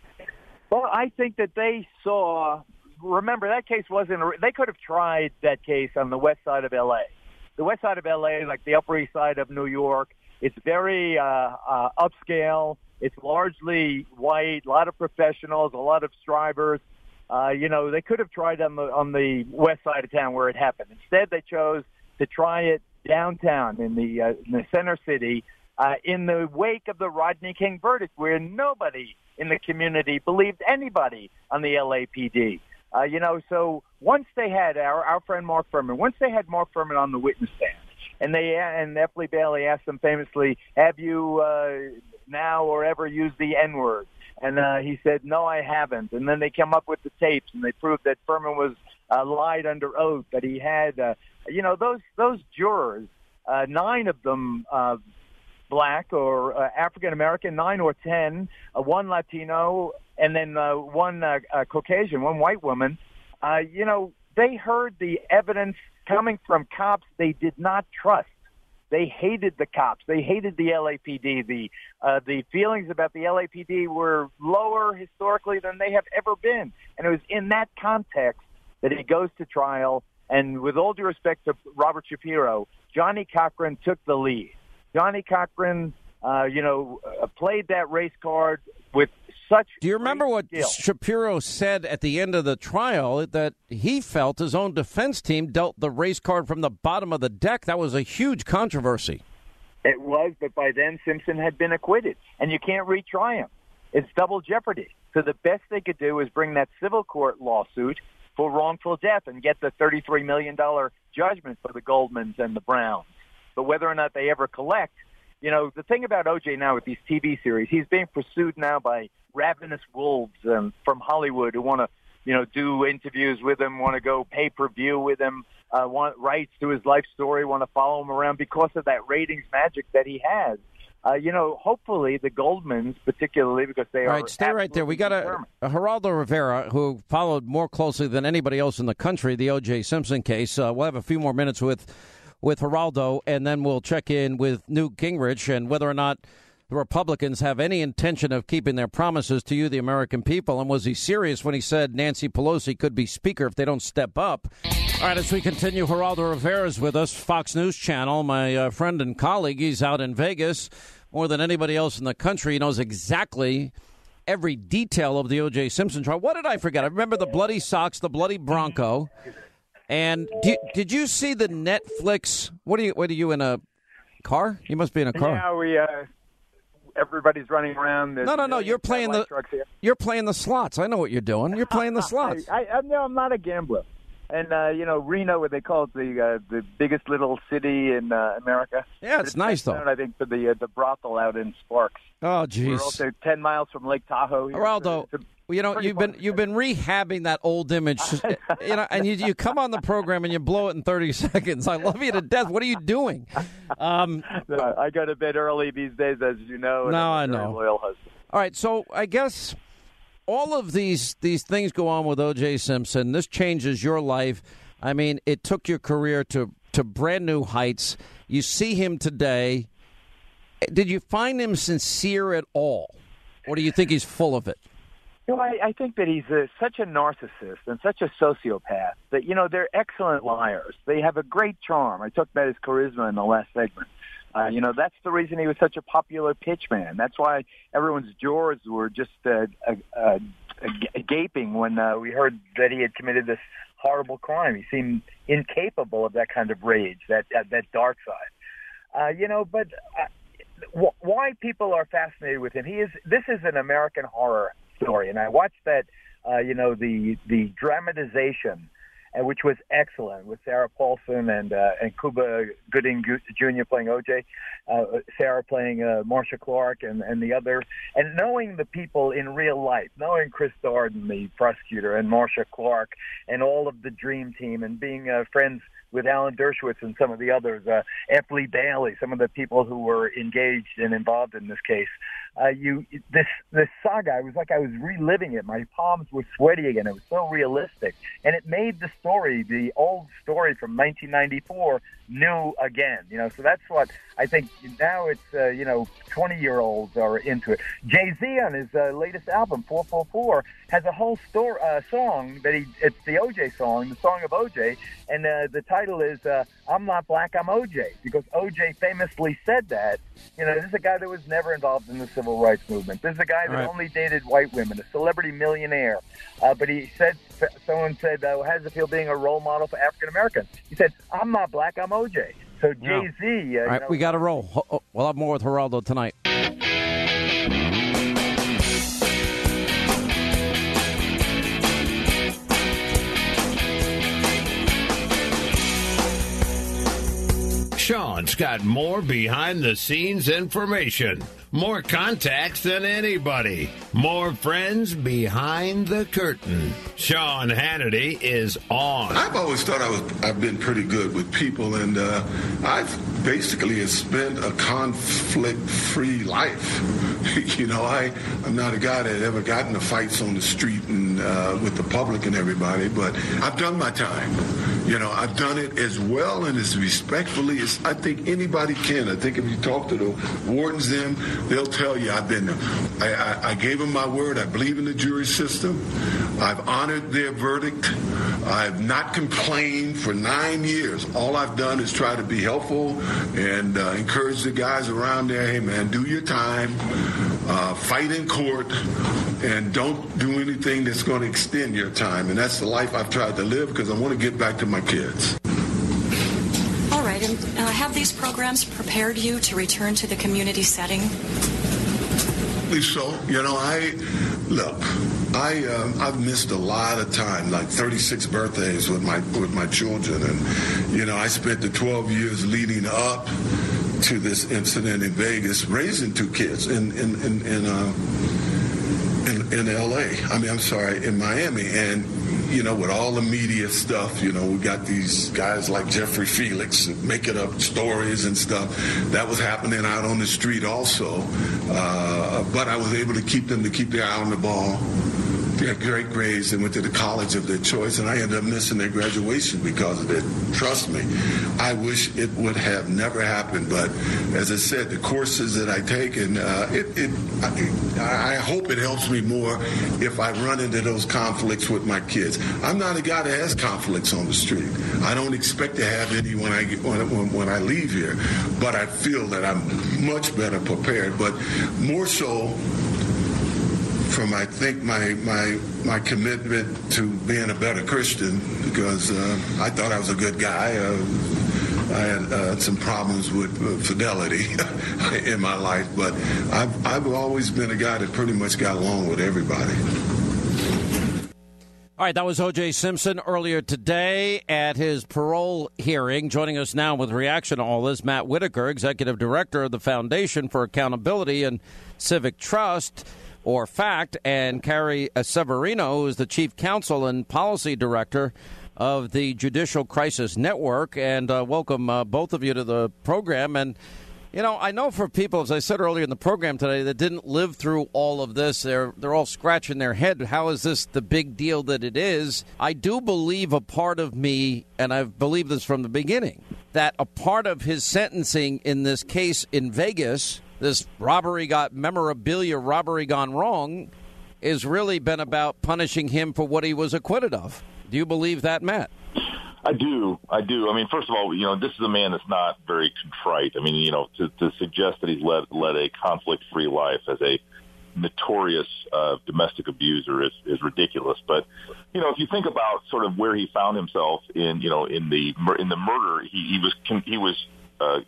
Well, I think that they saw, remember, that case wasn't, they could have tried that case on the west side of L A. The west side of L A, like the Upper East Side of New York, it's very uh, uh, upscale. It's largely white, a lot of professionals, a lot of strivers. Uh, you know, they could have tried on the, on the west side of town where it happened. Instead, they chose to try it downtown in the, uh, in the center city uh, in the wake of the Rodney King verdict, where nobody in the community believed anybody on the L A P D. Uh, you know, so once they had our, our friend Mark Furman, once they had Mark Furman on the witness stand, and they and F. Lee Bailey asked him famously, have you uh, now or ever used the N-word? And uh, he said, no, I haven't. And then they came up with the tapes, and they proved that Furman was uh, lied under oath, that he had, uh, you know, those those jurors, uh, nine of them uh, black or uh, African-American, nine or ten, uh, one Latino, and then uh, one uh, uh, Caucasian, one white woman. Uh, you know, they heard the evidence coming from cops they did not trust. They hated the cops. They hated the L A P D. The uh, the feelings about the L A P D were lower historically than they have ever been. And it was in that context that he goes to trial. And with all due respect to Robert Shapiro, Johnny Cochran took the lead. Johnny Cochran, uh, you know, uh, played that race card with such. Do you remember what skill. Shapiro said at the end of the trial, that he felt his own defense team dealt the race card from the bottom of the deck? That was a huge controversy. It was, but by then Simpson had been acquitted, and you can't retry him. It's double jeopardy. So the best they could do is bring that civil court lawsuit for wrongful death and get the thirty-three million dollars judgment for the Goldmans and the Browns. But whether or not they ever collect, you know, the thing about O J now with these T V series, he's being pursued now by ravenous wolves um, from Hollywood who want to, you know, do interviews with him, want to go pay-per-view with him, uh, want rights to his life story, want to follow him around because of that ratings magic that he has. Uh, you know, hopefully the Goldmans, particularly because they All are. All right, stay right there. We got a, a Geraldo Rivera, who followed more closely than anybody else in the country the O J Simpson case. Uh, we'll have a few more minutes with with Geraldo, and then we'll check in with Newt Gingrich and whether or not the Republicans have any intention of keeping their promises to you, the American people. And was he serious when he said Nancy Pelosi could be Speaker if they don't step up? All right, as we continue, Geraldo Rivera is with us, Fox News Channel, my uh, friend and colleague. He's out in Vegas. More than anybody else in the country, he knows exactly every detail of the O J Simpson trial. What did I forget? I remember the bloody socks, the bloody Bronco. And do, did you see the Netflix? What are you? What are you in a car? You must be in a car. Yeah, we. Uh, everybody's running around. No, no, no. You're playing the. You're playing the slots. I know what you're doing. You're playing the slots. I, I, no, I'm not a gambler. And, uh, you know, Reno, what they call it, the uh, the biggest little city in uh, America. Yeah, it's, it's nice, though. Known, I think, for the uh, the brothel out in Sparks. Oh, geez. We're also ten miles from Lake Tahoe. Geraldo, it's a, well, you know, you've been you've been rehabbing that old image, you know, and you you come on the program and you blow it in thirty seconds. I love you to death. What are you doing? Um, no, I go to bed early these days, as you know. And no, I'm a I very know. Loyal husband. All right, so I guess all of these these things go on with O J. Simpson. This changes your life. I mean, it took your career to, to brand new heights. You see him today. Did you find him sincere at all? Or do you think he's full of it? You know, I, I think that he's a, such a narcissist and such a sociopath that, you know, they're excellent liars. They have a great charm. I talked about his charisma in the last segment. Uh, you know, that's the reason he was such a popular pitchman. That's why everyone's jaws were just uh, uh, uh, gaping when uh, we heard that he had committed this horrible crime. He seemed incapable of that kind of rage, that that, that dark side. Uh, you know, but uh, w- why people are fascinated with him? He is. This is an American horror story, and I watched that. Uh, you know, the the dramatization, uh, which was excellent, with Sarah Paulson and uh, and Cuba Gooding Junior playing O J, uh, Sarah playing uh, Marcia Clark, and, and the other, and knowing the people in real life, knowing Chris Darden, the prosecutor, and Marcia Clark, and all of the dream team, and being uh, friends with Alan Dershowitz and some of the others, uh, F. Lee Bailey, some of the people who were engaged and involved in this case. Uh, you this this saga, it was like I was reliving it. My palms were sweaty again. It was so realistic, and it made the story, the old story from nineteen ninety-four, new again. You know, so that's what I think. Now it's uh, you know, twenty-year-olds are into it. Jay-Z on his uh, latest album, four four four, has a whole store uh, song that he. It's the O J song, the song of O J, and uh, the title is uh, "I'm Not Black, I'm O J," because O J famously said that. You know, this is a guy that was never involved in the civil rights movement. This is a guy that right. only dated white women, a celebrity millionaire. Uh, but he said, someone said, uh, how does it feel being a role model for African Americans? He said, I'm not black, I'm O J. So Jay-Z. Uh, All right, you know, we got to roll. We'll have more with Geraldo tonight. Sean's got more behind-the-scenes information, more contacts than anybody, more friends behind the curtain. Sean Hannity is on. I've always thought I was, I've been pretty good with people, and uh, I've basically spent a conflict-free life. you know, I, I'm not a guy that ever got into fights on the street and uh, with the public and everybody, but I've done my time. You know, I've done it as well and as respectfully as I think anybody can. I think if you talk to the wardens, them, they'll tell you I've been. I, I, I gave them my word. I believe in the jury system. I've honored their verdict. I've not complained for nine years. All I've done is try to be helpful and uh, encourage the guys around there. Hey, man, do your time. Uh, fight in court. And don't do anything that's going to extend your time. And that's the life I've tried to live because I want to get back to my kids. All right, and uh, have these programs prepared you to return to the community setting? So, you know, I, look, I, um, I've missed a lot of time, like thirty-six birthdays with my with my children. And, you know, I spent the twelve years leading up to this incident in Vegas raising two kids in, in, in, in uh, In, in L A I mean, I'm sorry, in Miami. And, you know, with all the media stuff, you know, we got these guys like Jeffrey Felix making up stories and stuff. That was happening out on the street also. Uh, but I was able to keep them to keep their eye on the ball. They had great grades and went to the college of their choice, and I ended up missing their graduation because of it. Trust me, I wish it would have never happened. But as I said, the courses that I take, and uh, it, it I, I hope it helps me more if I run into those conflicts with my kids. I'm not a guy that has conflicts on the street. I don't expect to have any when I get, when, when I leave here, but I feel that I'm much better prepared. But more so, from I think my my my commitment to being a better Christian, because uh, I thought I was a good guy. Uh, I had uh, some problems with uh, fidelity in my life, but I've I've always been a guy that pretty much got along with everybody. All right, that was O J. Simpson earlier today at his parole hearing. Joining us now with reaction to all this, Matt Whitaker, Executive Director of the Foundation for Accountability and Civic Trust, or FACT, and Carrie Severino, who is the Chief Counsel and Policy Director of the Judicial Crisis Network. And uh, welcome uh, both of you to the program. And you know, I know for people, as I said earlier in the program today, that didn't live through all of this, they're they're all scratching their head. How is this the big deal that it is? I do believe a part of me, and I've believed this from the beginning, that a part of his sentencing in this case in Vegas, this robbery got memorabilia robbery gone wrong, has really been about punishing him for what he was acquitted of. Do you believe that, Matt? I do. I do. I mean, first of all, you know, this is a man that's not very contrite. I mean, you know, to, to suggest that he's led, led a conflict-free life as a notorious uh, domestic abuser is, is ridiculous. But, you know, if you think about sort of where he found himself in, you know, in the in the murder, he, he was he was uh,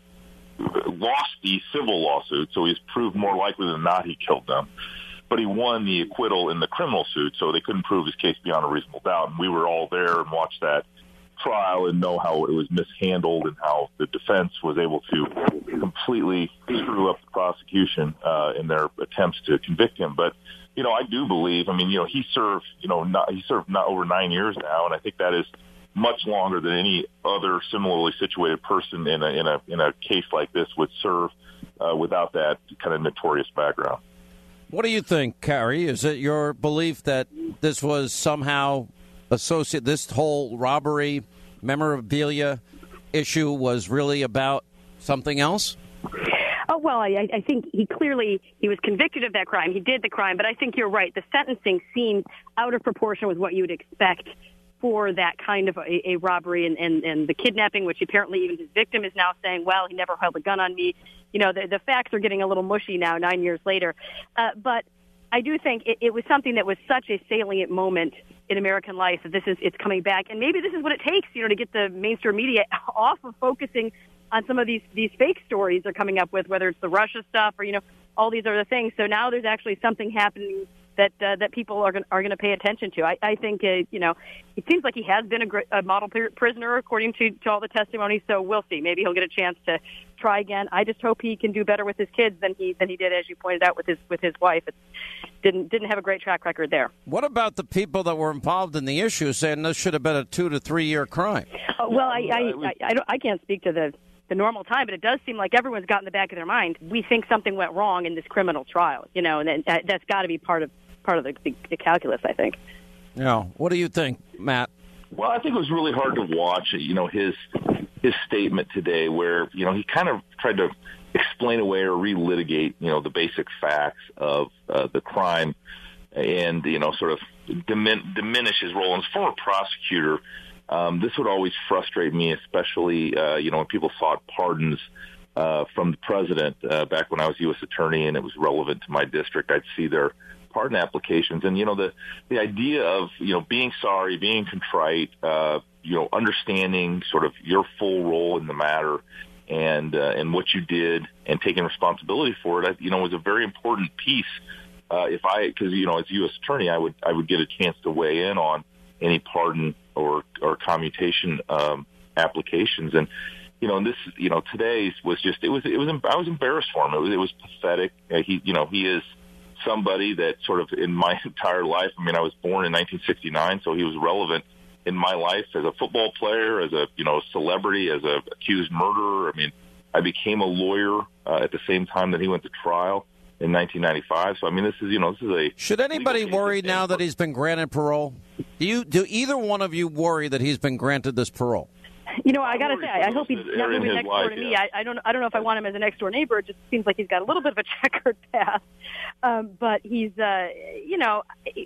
lost the civil lawsuit, so he's proved more likely than not he killed them. But he won the acquittal in the criminal suit, so they couldn't prove his case beyond a reasonable doubt. And we were all there and watched that trial and know how it was mishandled and how the defense was able to completely screw up the prosecution uh, in their attempts to convict him. But, you know, I do believe, I mean, you know, he served, you know, not, he served not over nine years now, and I think that is much longer than any other similarly situated person in a in a in a case like this would serve uh, without that kind of notorious background. What do you think, Carrie? Is it your belief that this was somehow associate this whole robbery memorabilia issue was really about something else? Oh, well, I, I think he clearly, he was convicted of that crime. He did the crime, but I think you're right. The sentencing seemed out of proportion with what you would expect for that kind of a, a robbery and, and, and the kidnapping, which apparently even his victim is now saying, well, he never held a gun on me. You know, the, the facts are getting a little mushy now, nine years later. Uh, but I do think it, it was something that was such a salient moment in American life that this is, it's coming back. And maybe this is what it takes, you know, to get the mainstream media off of focusing on some of these, these fake stories they're coming up with, whether it's the Russia stuff or, you know, all these other things. So now there's actually something happening that uh, that people are going are going to pay attention to. I, I think, uh, you know, it seems like he has been a, gr- a model prisoner according to, to all the testimony. So we'll see. Maybe he'll get a chance to try again. I just hope he can do better with his kids than he than he did, as you pointed out, with his with his wife. It didn't didn't have a great track record there. What about the people that were involved in the issue saying this should have been a two to three year crime? Uh, well, I I, I, I, don't, I can't speak to the. the normal time, but it does seem like everyone's got in the back of their mind, we think something went wrong in this criminal trial, you know, and that, that's got to be part of part of the, the, the calculus, I think. Yeah. What do you think, Matt? Well, I think it was really hard to watch, you know, his his statement today where, you know, he kind of tried to explain away or relitigate, you know, the basic facts of uh, the crime and, you know, sort of dimin- diminish his role. And as a former prosecutor, Um, this would always frustrate me, especially, uh, you know, when people sought pardons uh, from the president. Uh, back when I was U S attorney and it was relevant to my district, I'd see their pardon applications. And, you know, the, the idea of, you know, being sorry, being contrite, uh, you know, understanding sort of your full role in the matter and uh, and what you did and taking responsibility for it, I, you know, was a very important piece. Uh, if I, because, you know, as U S attorney, I would I would get a chance to weigh in on any pardon or or commutation um, applications, and you know, and this, you know, today's was just it was it was I was embarrassed for him. It was it was pathetic. Uh, he, you know, he is somebody that sort of in my entire life. I mean, I was born in nineteen sixty-nine, so he was relevant in my life as a football player, as a you know celebrity, as a accused murderer. I mean, I became a lawyer uh, at the same time that he went to trial in nineteen ninety-five. So I mean, this is you know this is a. Should anybody worry now that he's been granted parole? Do you do either one of you worry that he's been granted this parole? You know, I got to say, I hope he's not moving next door to me. I, I don't, I don't know if I want him as a next door neighbor. It just seems like he's got a little bit of a checkered past. Um, but he's, uh, you know,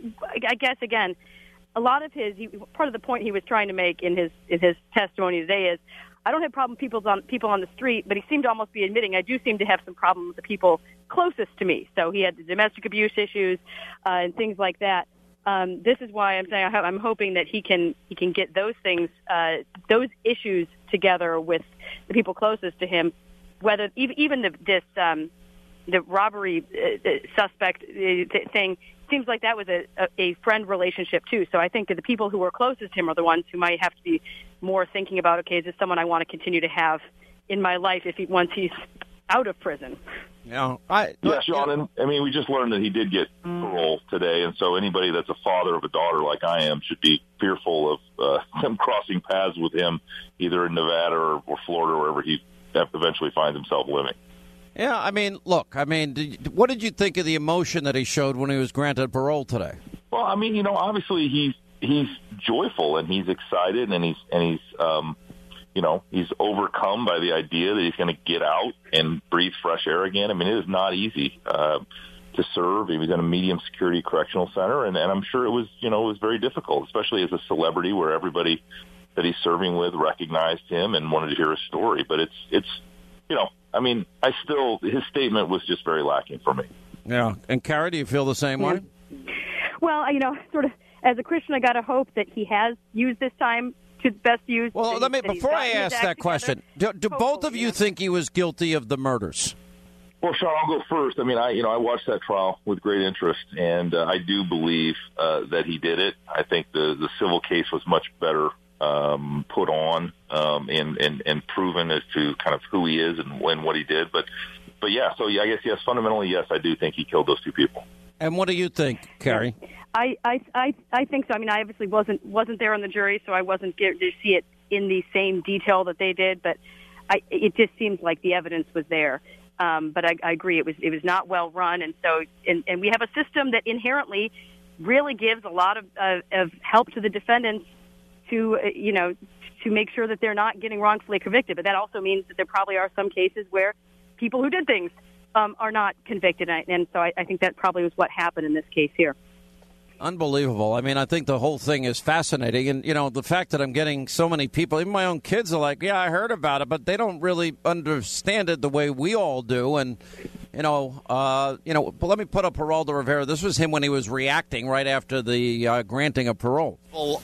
I guess again, a lot of his he, part of the point he was trying to make in his in his testimony today is, I don't have problem people on people on the street, but he seemed to almost be admitting I do seem to have some problems with the people closest to me. So he had the domestic abuse issues uh, and things like that. Um, this is why I'm saying I'm hoping that he can he can get those things, uh, those issues together with the people closest to him. Whether even even the, this um, the robbery uh, suspect uh, thing, seems like that was a, a, a friend relationship, too. So I think that the people who are closest to him are the ones who might have to be more thinking about, okay, is this someone I want to continue to have in my life if he once he's out of prison? Yeah, I, yeah, Sean, and I mean, we just learned that he did get parole today, and so anybody that's a father of a daughter like I am should be fearful of uh, them crossing paths with him, either in Nevada or, or Florida, wherever he eventually finds himself living. Yeah, I mean, look, I mean, did, what did you think of the emotion that he showed when he was granted parole today? Well, I mean, you know, obviously he's he's joyful and he's excited and he's and he's um, you know, he's overcome by the idea that he's going to get out and breathe fresh air again. I mean, it is not easy uh, to serve. He was in a medium security correctional center, and, and I'm sure it was, you know, it was very difficult, especially as a celebrity where everybody that he's serving with recognized him and wanted to hear his story. But it's, it's, you know, I mean, I still, his statement was just very lacking for me. Yeah. And Kara, do you feel the same way? Well, you know, sort of as a Christian, I got to hope that he has used this time to best use. Well, let me, before I ask that question, do, do both of you think he was guilty of the murders? Well, Sean, I'll go first. I mean, I, you know, I watched that trial with great interest, and uh, I do believe uh, that he did it. I think the, the civil case was much better um, put on um, and, and, and proven as to kind of who he is and when what he did. But, but yeah, so yeah, I guess, yes, fundamentally, yes, I do think he killed those two people. And what do you think, Carrie? I, I, I, I think so. I mean, I obviously wasn't wasn't there on the jury, so I wasn't get to see it in the same detail that they did. But I, it just seems like the evidence was there. Um, but I, I agree, it was it was not well run, and so and, and we have a system that inherently really gives a lot of, uh, of help to the defendants to uh, you know to make sure that they're not getting wrongfully convicted. But that also means that there probably are some cases where people who did things um, are not convicted, and, and so I, I think that probably was what happened in this case here. Unbelievable. I mean, I think the whole thing is fascinating. And, you know, the fact that I'm getting so many people, even my own kids are like, yeah, I heard about it, but they don't really understand it the way we all do. And, you know, uh, you know, but let me put up Geraldo Rivera. This was him when he was reacting right after the uh, granting of parole.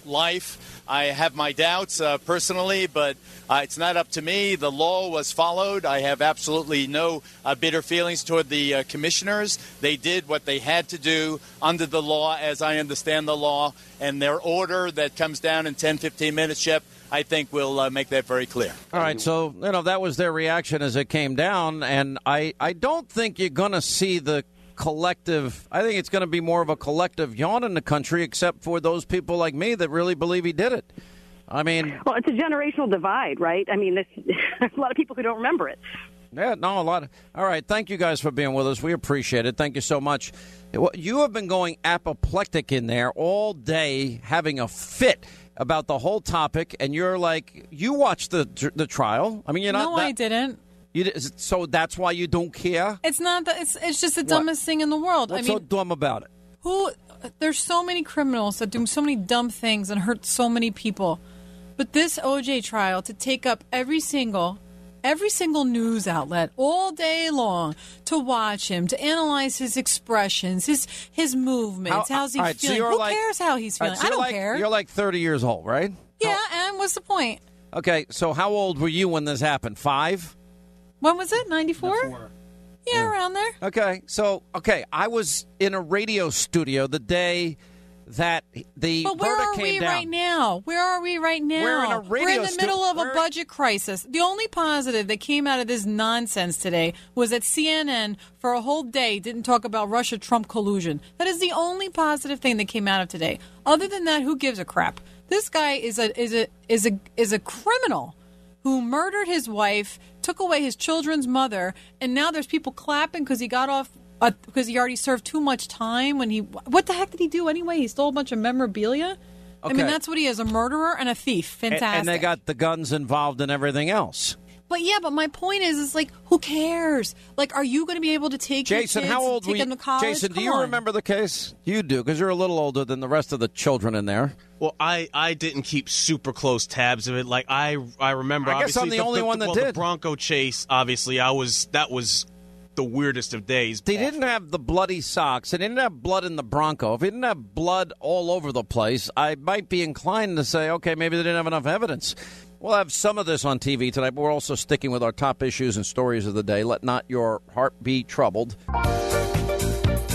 Life. I have my doubts uh, personally, but uh, it's not up to me. The law was followed. I have absolutely no uh, bitter feelings toward the uh, commissioners. They did what they had to do under the law, as I understand the law, and their order that comes down in ten, fifteen minutes, Shep, I think will uh, make that very clear. All right, so, you know, that was their reaction as it came down, and I, I don't think you're going to see the collective, I think it's going to be more of a collective yawn in the country, except for those people like me that really believe he did it. I mean... Well, it's a generational divide, right? I mean, there's, there's a lot of people who don't remember it. Yeah, no, a lot. Of, all right, thank you guys for being with us. We appreciate it. Thank you so much. You have been going apoplectic in there all day, having a fit about the whole topic, and you're like, you watched the the trial. I mean, you're not. No, that, I didn't. You did, so that's why you don't care? It's not. The, it's it's just the dumbest what? thing in the world. What's I mean, so dumb about it? Who? There's so many criminals that do so many dumb things and hurt so many people, but this O J trial to take up every single. Every single news outlet all day long to watch him, to analyze his expressions, his his movements, how, how's he right, feeling? So Who like, cares how he's feeling? Right, so I don't like, care. You're like thirty years old, right? Yeah, how, and what's the point? Okay, so how old were you when this happened? Five? When was it? ninety-four? Yeah, yeah, around there. Okay, so, okay, I was in a radio studio the day that the but where verdict are came we down. right now? Where are we right now? We're in a radio We're in the stu- middle of we're... a budget crisis. The only positive that came out of this nonsense today was that C N N for a whole day didn't talk about Russia-Trump collusion. That is the only positive thing that came out of today. Other than that, who gives a crap? This guy is a is a is a is a criminal who murdered his wife, took away his children's mother, and now there's people clapping because he got off. Uh, because he already served too much time when he... What the heck did he do anyway? He stole a bunch of memorabilia? Okay. I mean, that's what he is, a murderer and a thief. Fantastic. And, and they got the guns involved and everything else. But yeah, but my point is, is like, who cares? Like, are you going to be able to take Jason, your kids how old and take were you? them to college? Jason, Come do you on. remember the case? You do, because you're a little older than the rest of the children in there. Well, I, I didn't keep super close tabs of it. Like, I I remember, I guess obviously, I'm the, the only the, one that well, did. The Bronco chase, obviously, I was that was... the weirdest of days. They didn't have the bloody socks. They didn't have blood in the Bronco. If they didn't have blood all over the place, I might be inclined to say, okay, maybe they didn't have enough evidence. We'll have some of this on T V tonight, but we're also sticking with our top issues and stories of the day. Let not your heart be troubled. I'm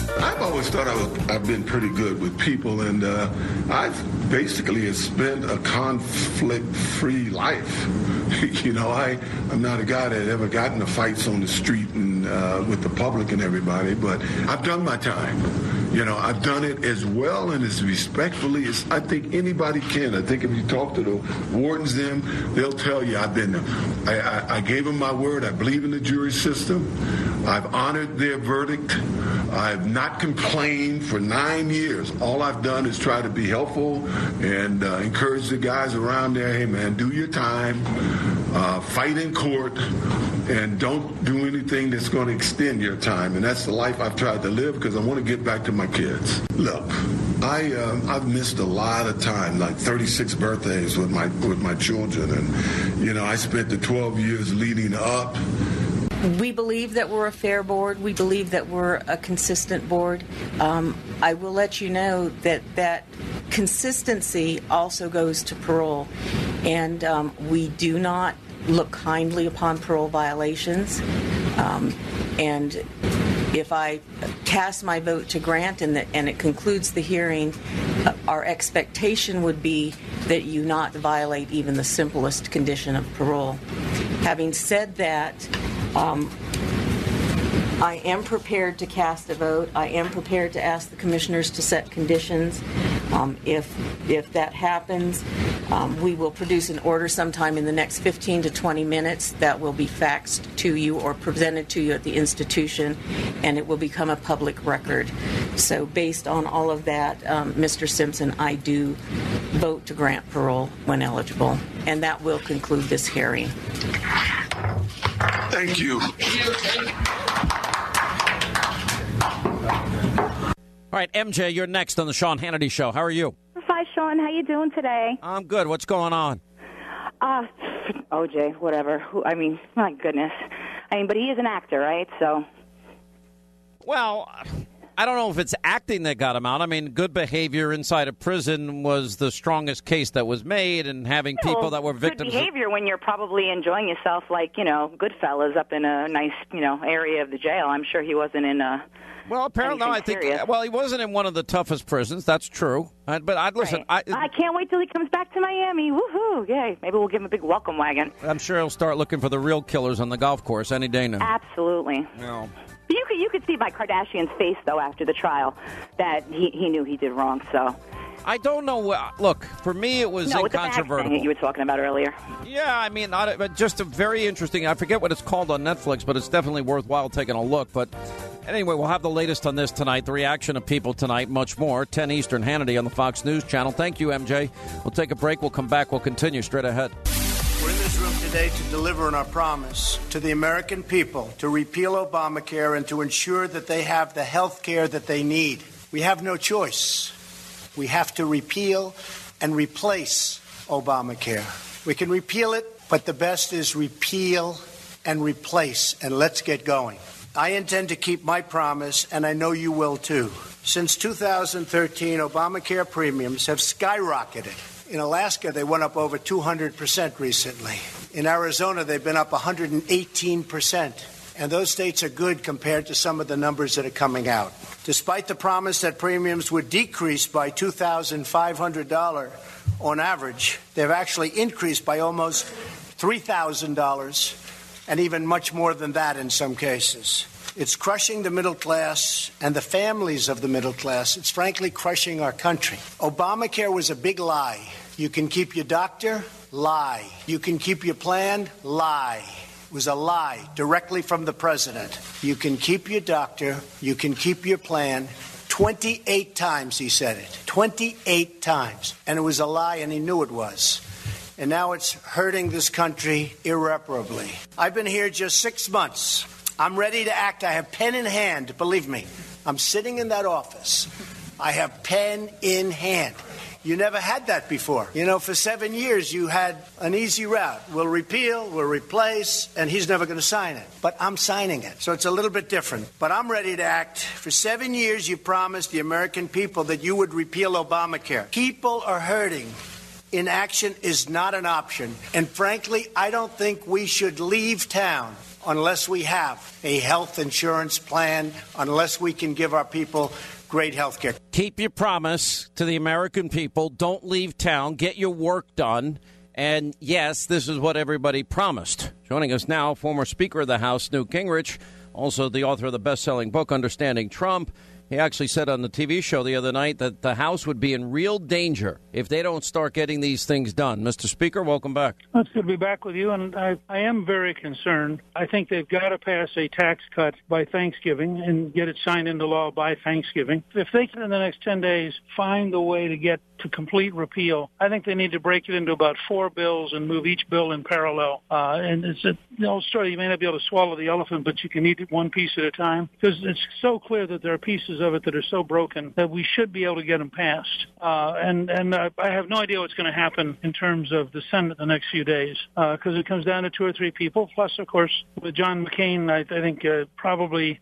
always thought I was, I've been pretty good with people, and uh, I've basically spent a conflict-free life. You know, I, I'm not a guy that ever got into fights on the street and uh, with the public and everybody, but I've done my time. You know, I've done it as well and as respectfully as I think anybody can. I think if you talk to the wardens, them, they'll tell you I've been, I, I, I gave them my word. I believe in the jury system. I've honored their verdict. I've not complained for nine years. All I've done is try to be helpful and uh, encourage the guys around there, hey, man, do your time, uh, fight in court, and don't do anything that's going to extend your time. And that's the life I've tried to live because I want to get back to my kids. Look, I, um, I've missed a lot of time, like thirty-six birthdays with my, with my children. And, you know, I spent the twelve years leading up. We believe that we're a fair board. We believe that we're a consistent board. Um, I will let you know that that consistency also goes to parole. And um, we do not look kindly upon parole violations. Um, and if I cast my vote to grant and, the, and it concludes the hearing, uh, our expectation would be that you not violate even the simplest condition of parole. Having said that, Um, I am prepared to cast a vote. I am prepared to ask the commissioners to set conditions. Um, if if that happens, um, we will produce an order sometime in the next fifteen to twenty minutes that will be faxed to you or presented to you at the institution, and it will become a public record. So based on all of that, um, Mister Simpson, I do vote to grant parole when eligible, and that will conclude this hearing. Thank you. All right, M J, you're next on the Sean Hannity Show. How are you? Hi, Sean. How you doing today? I'm good. What's going on? Uh, O J, whatever. Who, I mean, my goodness. I mean, but he is an actor, right? So. Well, I don't know if it's acting that got him out. I mean, good behavior inside a prison was the strongest case that was made, and having people well, that were victims good behavior of... when you're probably enjoying yourself, like, you know, Goodfellas up in a nice, you know, area of the jail. I'm sure he wasn't in a... Well, apparently, no, I think. Serious. Well, he wasn't in one of the toughest prisons. That's true. I, but I'd listen. Right. I, I can't wait till he comes back to Miami. Woohoo! Yay! Maybe we'll give him a big welcome wagon. I'm sure he'll start looking for the real killers on the golf course any day now. Absolutely. No. But you could you could see by Kardashian's face though after the trial that he he knew he did wrong. So. I don't know. Look, for me, it was no, incontrovertible. The you were talking about earlier. Yeah, I mean, not, but just a very interesting. I forget what it's called on Netflix, but it's definitely worthwhile taking a look. But anyway, we'll have the latest on this tonight, the reaction of people tonight, much more. ten Eastern, Hannity on the Fox News Channel. Thank you, M J. We'll take a break. We'll come back. We'll continue straight ahead. We're in this room today to deliver on our promise to the American people to repeal Obamacare and to ensure that they have the health care that they need. We have no choice. We have to repeal and replace Obamacare. We can repeal it, but the best is repeal and replace, and let's get going. I intend to keep my promise, and I know you will too. Since two thousand thirteen, Obamacare premiums have skyrocketed. In Alaska, they went up over two hundred percent recently. In Arizona, they've been up one hundred eighteen percent. And those states are good compared to some of the numbers that are coming out. Despite the promise that premiums would decrease by two thousand five hundred dollars on average, they've actually increased by almost three thousand dollars, and even much more than that in some cases. It's crushing the middle class and the families of the middle class. It's frankly crushing our country. Obamacare was a big lie. You can keep your doctor, lie. You can keep your plan, lie. It was a lie directly from the president. You can keep your doctor, you can keep your plan. twenty-eight times he said it. twenty-eight times. And it was a lie, and he knew it was. And now it's hurting this country irreparably. I've been here just six months. I'm ready to act. I have pen in hand, believe me. I'm sitting in that office. I have pen in hand. You never had that before. You know, for seven years, you had an easy route. We'll repeal, we'll replace, and he's never going to sign it. But I'm signing it. So it's a little bit different. But I'm ready to act. For seven years, you promised the American people that you would repeal Obamacare. People are hurting. Inaction is not an option. And frankly, I don't think we should leave town unless we have a health insurance plan, unless we can give our people great health care. Keep your promise to the American people. Don't leave town. Get your work done. And, yes, this is what everybody promised. Joining us now, former Speaker of the House, Newt Gingrich, also the author of the best-selling book, Understanding Trump. He actually said on the T V show the other night that the House would be in real danger if they don't start getting these things done. Mister Speaker, welcome back. Well, it's good to be back with you, and I, I am very concerned. I think they've got to pass a tax cut by Thanksgiving and get it signed into law by Thanksgiving. If they can, in the next ten days, find a way to get to complete repeal, I think they need to break it into about four bills and move each bill in parallel. Uh, and it's a, the old story, you may not be able to swallow the elephant, but you can eat it one piece at a time, because it's so clear that there are pieces of it that are so broken that we should be able to get them passed. Uh, and and uh, I have no idea what's going to happen in terms of the Senate the next few days, because uh, it comes down to two or three people. Plus, of course, with John McCain, I, I think uh, probably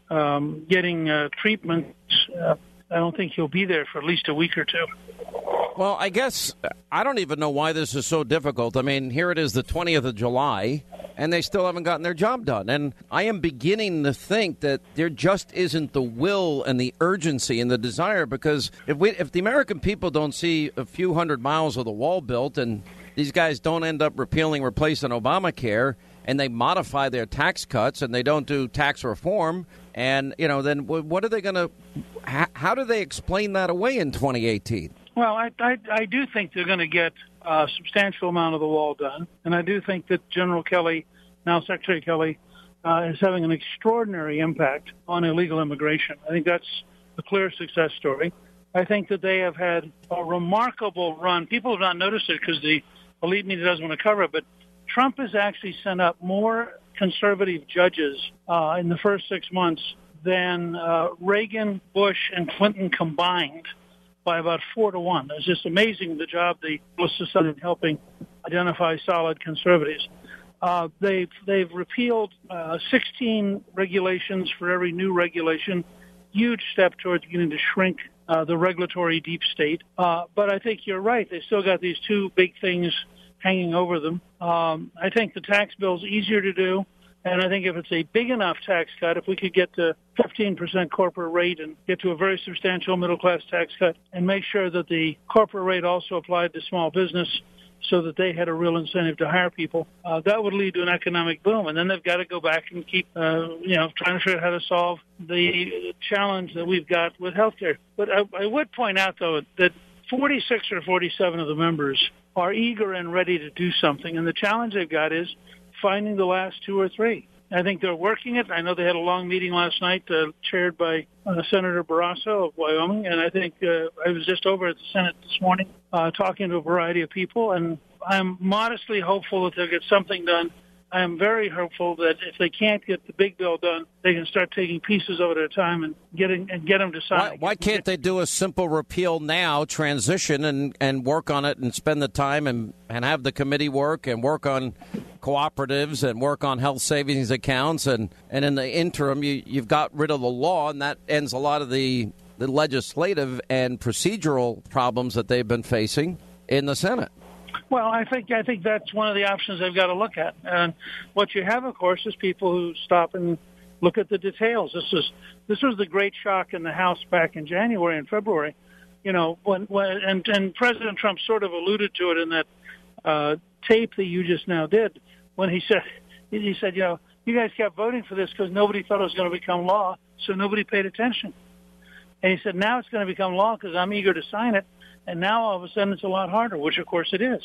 um, getting uh, treatment. Uh, I don't think he'll be there for at least a week or two. Well, I guess I don't even know why this is so difficult. I mean, here it is the twentieth of July, and they still haven't gotten their job done. And I am beginning to think that there just isn't the will and the urgency and the desire, because if we, if the American people don't see a few hundred miles of the wall built and these guys don't end up repealing, replacing Obamacare, and they modify their tax cuts and they don't do tax reform, and, you know, then what are they going to – how do they explain that away in twenty eighteen? Well, I, I, I do think they're going to get a substantial amount of the wall done. And I do think that General Kelly, now Secretary Kelly, uh, is having an extraordinary impact on illegal immigration. I think that's a clear success story. I think that they have had a remarkable run. People have not noticed it because the elite media doesn't want to cover it, but Trump has actually sent up more conservative judges uh, in the first six months than uh, Reagan, Bush, and Clinton combined, by about four to one. It's just amazing the job the Justice done in helping identify solid conservatives. Uh, they've they've repealed uh, sixteen regulations for every new regulation. Huge step towards beginning to shrink uh, the regulatory deep state. Uh, but I think you're right. They still got these two big things hanging over them. Um, I think the tax bill is easier to do. And I think if it's a big enough tax cut, if we could get to fifteen percent corporate rate and get to a very substantial middle-class tax cut and make sure that the corporate rate also applied to small business so that they had a real incentive to hire people, uh, that would lead to an economic boom. And then they've got to go back and keep, uh, you know, trying to figure out how to solve the challenge that we've got with healthcare. But I, I would point out, though, that forty-six or forty-seven of the members are eager and ready to do something. And the challenge they've got is finding the last two or three. I think they're working it. I know they had a long meeting last night uh, chaired by uh, Senator Barrasso of Wyoming, and I think uh, I was just over at the Senate this morning uh, talking to a variety of people, and I'm modestly hopeful that they'll get something done. I am very hopeful that if they can't get the big bill done, they can start taking pieces of it at a time and getting and get them to sign. Why, why can't they do a simple repeal now, transition, and, and work on it and spend the time and, and have the committee work and work on cooperatives and work on health savings accounts, and, and in the interim you, you've got rid of the law, and that ends a lot of the, the legislative and procedural problems that they've been facing in the Senate. Well, I think I think that's one of the options they've got to look at. And what you have, of course, is people who stop and look at the details. This is this was the great shock in the House back in January and February. You know, when, when and, and President Trump sort of alluded to it in that uh, tape that you just now did, when he said he said, you know, you guys kept voting for this because nobody thought it was going to become law, so nobody paid attention. And he said, now it's going to become law because I'm eager to sign it. And now all of a sudden it's a lot harder, which of course it is.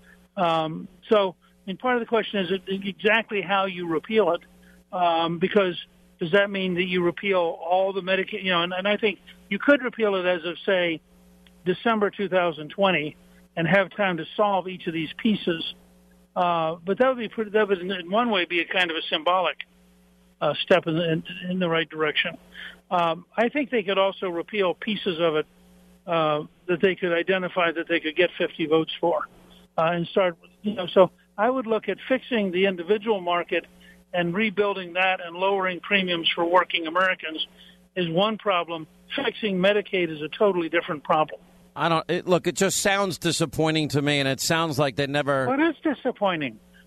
Um, so, I mean, part of the question is exactly how you repeal it, um, because does that mean that you repeal all the Medicaid? You know, and, and I think you could repeal it as of, say, December two thousand twenty, and have time to solve each of these pieces. Uh, but that would be pretty, that would in one way be a kind of a symbolic uh, step in the, in, in the right direction. Um, I think they could also repeal pieces of it uh, that they could identify that they could get fifty votes for. Uh, and start, you know, so I would look at fixing the individual market and rebuilding that and lowering premiums for working Americans is one problem. Fixing Medicaid is a totally different problem. I don't, it, look, it just sounds disappointing to me, and it sounds like they never... What is disappointing?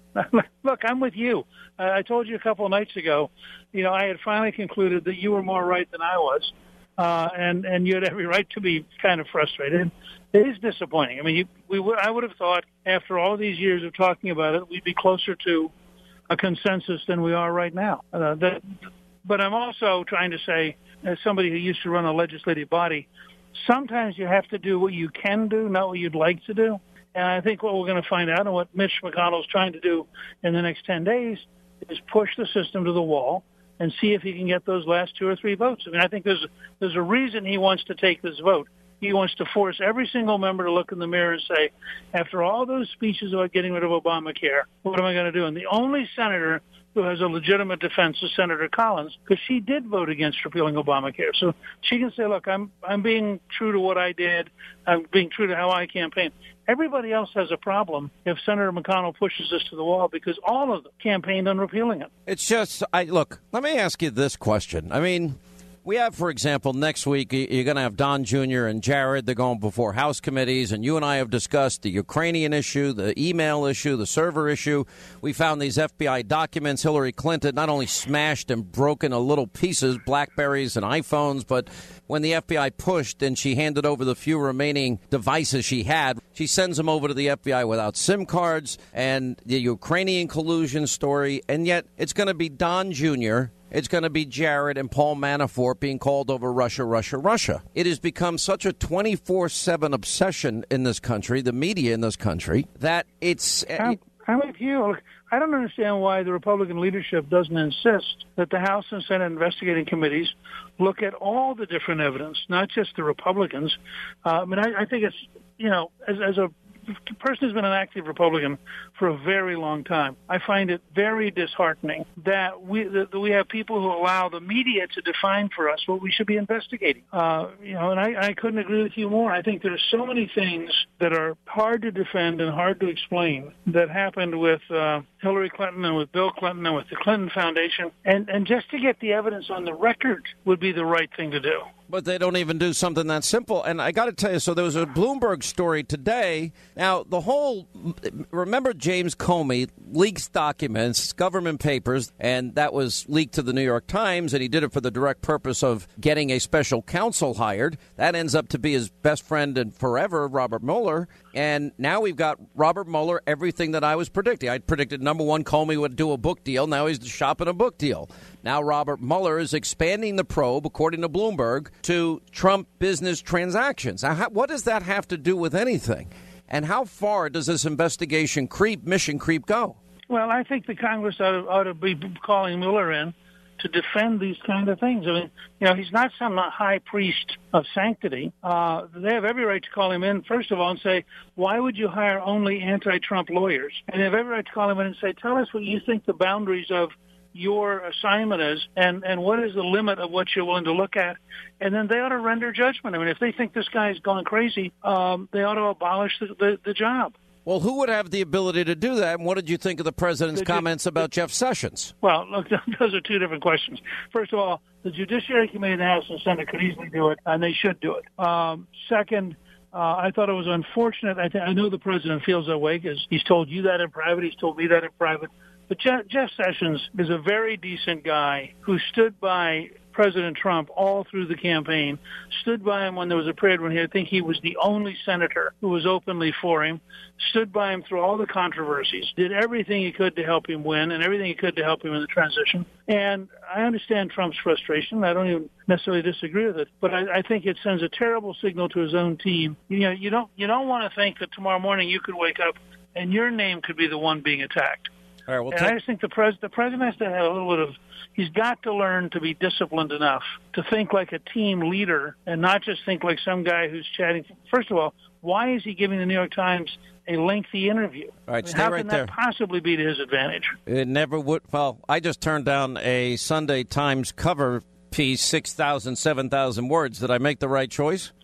Look, I'm with you. Uh, I told you a couple of nights ago, you know, I had finally concluded that you were more right than I was, uh, and and you had every right to be kind of frustrated. It is disappointing. I mean, you, we w- I would have thought after all these years of talking about it, we'd be closer to a consensus than we are right now. Uh, that, but I'm also trying to say, as somebody who used to run a legislative body, sometimes you have to do what you can do, not what you'd like to do. And I think what we're going to find out and what Mitch McConnell's trying to do in the next ten days is push the system to the wall and see if he can get those last two or three votes. I mean, I think there's there's a reason he wants to take this vote. He wants to force every single member to look in the mirror and say, after all those speeches about getting rid of Obamacare, what am I going to do? And the only senator who has a legitimate defense is Senator Collins, because she did vote against repealing Obamacare. So she can say, look, I'm I'm being true to what I did. I'm being true to how I campaigned. Everybody else has a problem if Senator McConnell pushes this to the wall, because all of them campaigned on repealing it. It's just, I look, let me ask you this question. I mean, we have, for example, next week, you're going to have Don Junior and Jared. They're going before House committees, and you and I have discussed the Ukrainian issue, the email issue, the server issue. We found these F B I documents. Hillary Clinton not only smashed and broken a little pieces, BlackBerries and iPhones, but when the F B I pushed and she handed over the few remaining devices she had, she sends them over to the F B I without SIM cards, and the Ukrainian collusion story, and yet it's going to be Don Junior It's going to be Jared and Paul Manafort being called over Russia, Russia, Russia. It has become such a twenty-four seven obsession in this country, the media in this country, that it's... I'm, I'm with you. Look, I don't understand why the Republican leadership doesn't insist that the House and Senate investigating committees look at all the different evidence, not just the Republicans. Uh, I mean, I, I think it's, you know, as, as a person who's been an active Republican for a very long time, I find it very disheartening that we that we have people who allow the media to define for us what we should be investigating. Uh, you know, and I, I couldn't agree with you more. I think there's so many things that are hard to defend and hard to explain that happened with uh, Hillary Clinton and with Bill Clinton and with the Clinton Foundation, and and just to get the evidence on the record would be the right thing to do. But they don't even do something that simple. And I got to tell you, so there was a Bloomberg story today. Now, the whole, remember James Comey leaks documents, government papers, and that was leaked to the New York Times, and he did it for the direct purpose of getting a special counsel hired. That ends up to be his best friend and forever, Robert Mueller. And now we've got Robert Mueller, everything that I was predicting. I predicted, number one, Comey would do a book deal. Now he's shopping a book deal. Now Robert Mueller is expanding the probe, according to Bloomberg, to Trump business transactions. Now, how, what does that have to do with anything? And how far does this investigation creep, mission creep go? Well, I think the Congress ought to, ought to be calling Mueller in to defend these kind of things. I mean, you know, he's not some high priest of sanctity. Uh, they have every right to call him in, first of all, and say, why would you hire only anti-Trump lawyers? And they have every right to call him in and say, tell us what you think the boundaries of your assignment is, and, and what is the limit of what you're willing to look at, and then they ought to render judgment. I mean, if they think this guy is going crazy, um, they ought to abolish the, the, the job. Well, who would have the ability to do that, and what did you think of the president's the, comments the, about the, Jeff Sessions? Well, look, those are two different questions. First of all, the Judiciary Committee in the House and Senate could easily do it, and they should do it. Um, second, uh, I thought it was unfortunate. I, th- I know the president feels that way because he's told you that in private. He's told me that in private. But Jeff, Jeff Sessions is a very decent guy who stood by President Trump all through the campaign, stood by him when there was a period when he, I think he was the only senator who was openly for him, stood by him through all the controversies, did everything he could to help him win and everything he could to help him in the transition. And I understand Trump's frustration. I don't even necessarily disagree with it, but I, I think it sends a terrible signal to his own team. You know, you don't, you don't want to think that tomorrow morning you could wake up and your name could be the one being attacked. All right, well, and take- I just think the, pres- the president has to have a little bit of, he's got to learn to be disciplined enough to think like a team leader and not just think like some guy who's chatting. First of all, why is he giving the New York Times a lengthy interview? All right, I mean, stay how right can there. that possibly be to his advantage? It never would. Well, I just turned down a Sunday Times cover piece, six thousand, seven thousand words. Did I make the right choice?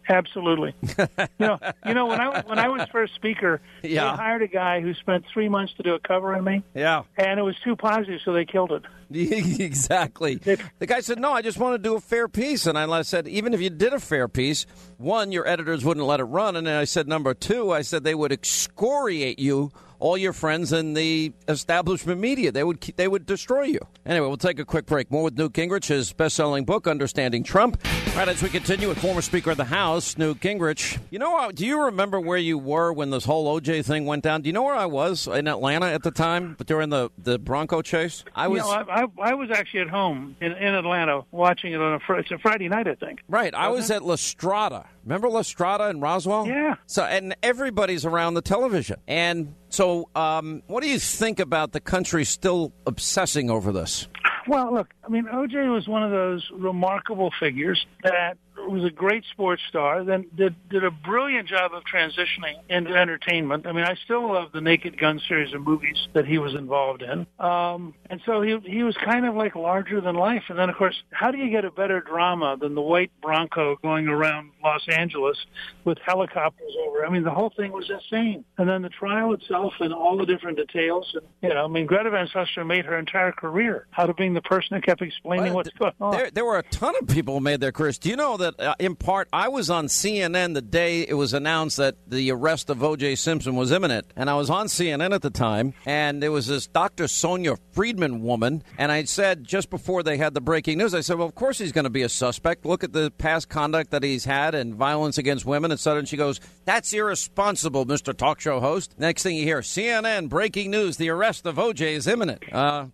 Absolutely. you know, you know when I when I was first speaker, Yeah. they hired a guy who spent three months to do a cover on me. Yeah. And it was too positive, so they killed it. Exactly. The guy said, no, I just want to do a fair piece. And I said, even if you did a fair piece, one, your editors wouldn't let it run. And then I said, number two, I said they would excoriate you, all your friends in the establishment media. They would keep, they would destroy you. Anyway, we'll take a quick break. More with Newt Gingrich, his best-selling book, Understanding Trump. All right, as we continue with former Speaker of the House, Newt Gingrich. You know, uh, do you remember where you were when this whole O J thing went down? Do you know where I was in Atlanta at the time, but during the, the Bronco chase? I was. You know, I, I, I was actually at home in, in Atlanta watching it on a fr- it's a Friday night, I think. Right, I was at La Strada. Remember La Strada in Roswell? Yeah. So, and everybody's around the television. And so, um, what do you think about the country still obsessing over this? Well, look, I mean, O J was one of those remarkable figures that was a great sports star, then did did a brilliant job of transitioning into entertainment. I mean, I still love the Naked Gun series of movies that he was involved in. Um, and so he he was kind of like larger than life. And then, of course, how do you get a better drama than the white Bronco going around Los Angeles with helicopters over? I mean, the whole thing was insane. And then the trial itself and all the different details. And, you know, I mean, Greta Van Susteren made her entire career out of being the person that kept explaining Well, what's going on. There, there were a ton of people who made their careers. Do you know that, uh, in part, I was on C N N the day it was announced that the arrest of O J Simpson was imminent. And I was on C N N at the time, and there was this Doctor Sonia Friedman woman, and I said just before they had the breaking news, I said, well, of course he's going to be a suspect. Look at the past conduct that he's had and violence against women, et cetera. And she goes, that's irresponsible, Mister Talk Show host. Next thing you hear, C N N breaking news, the arrest of O J is imminent. Uh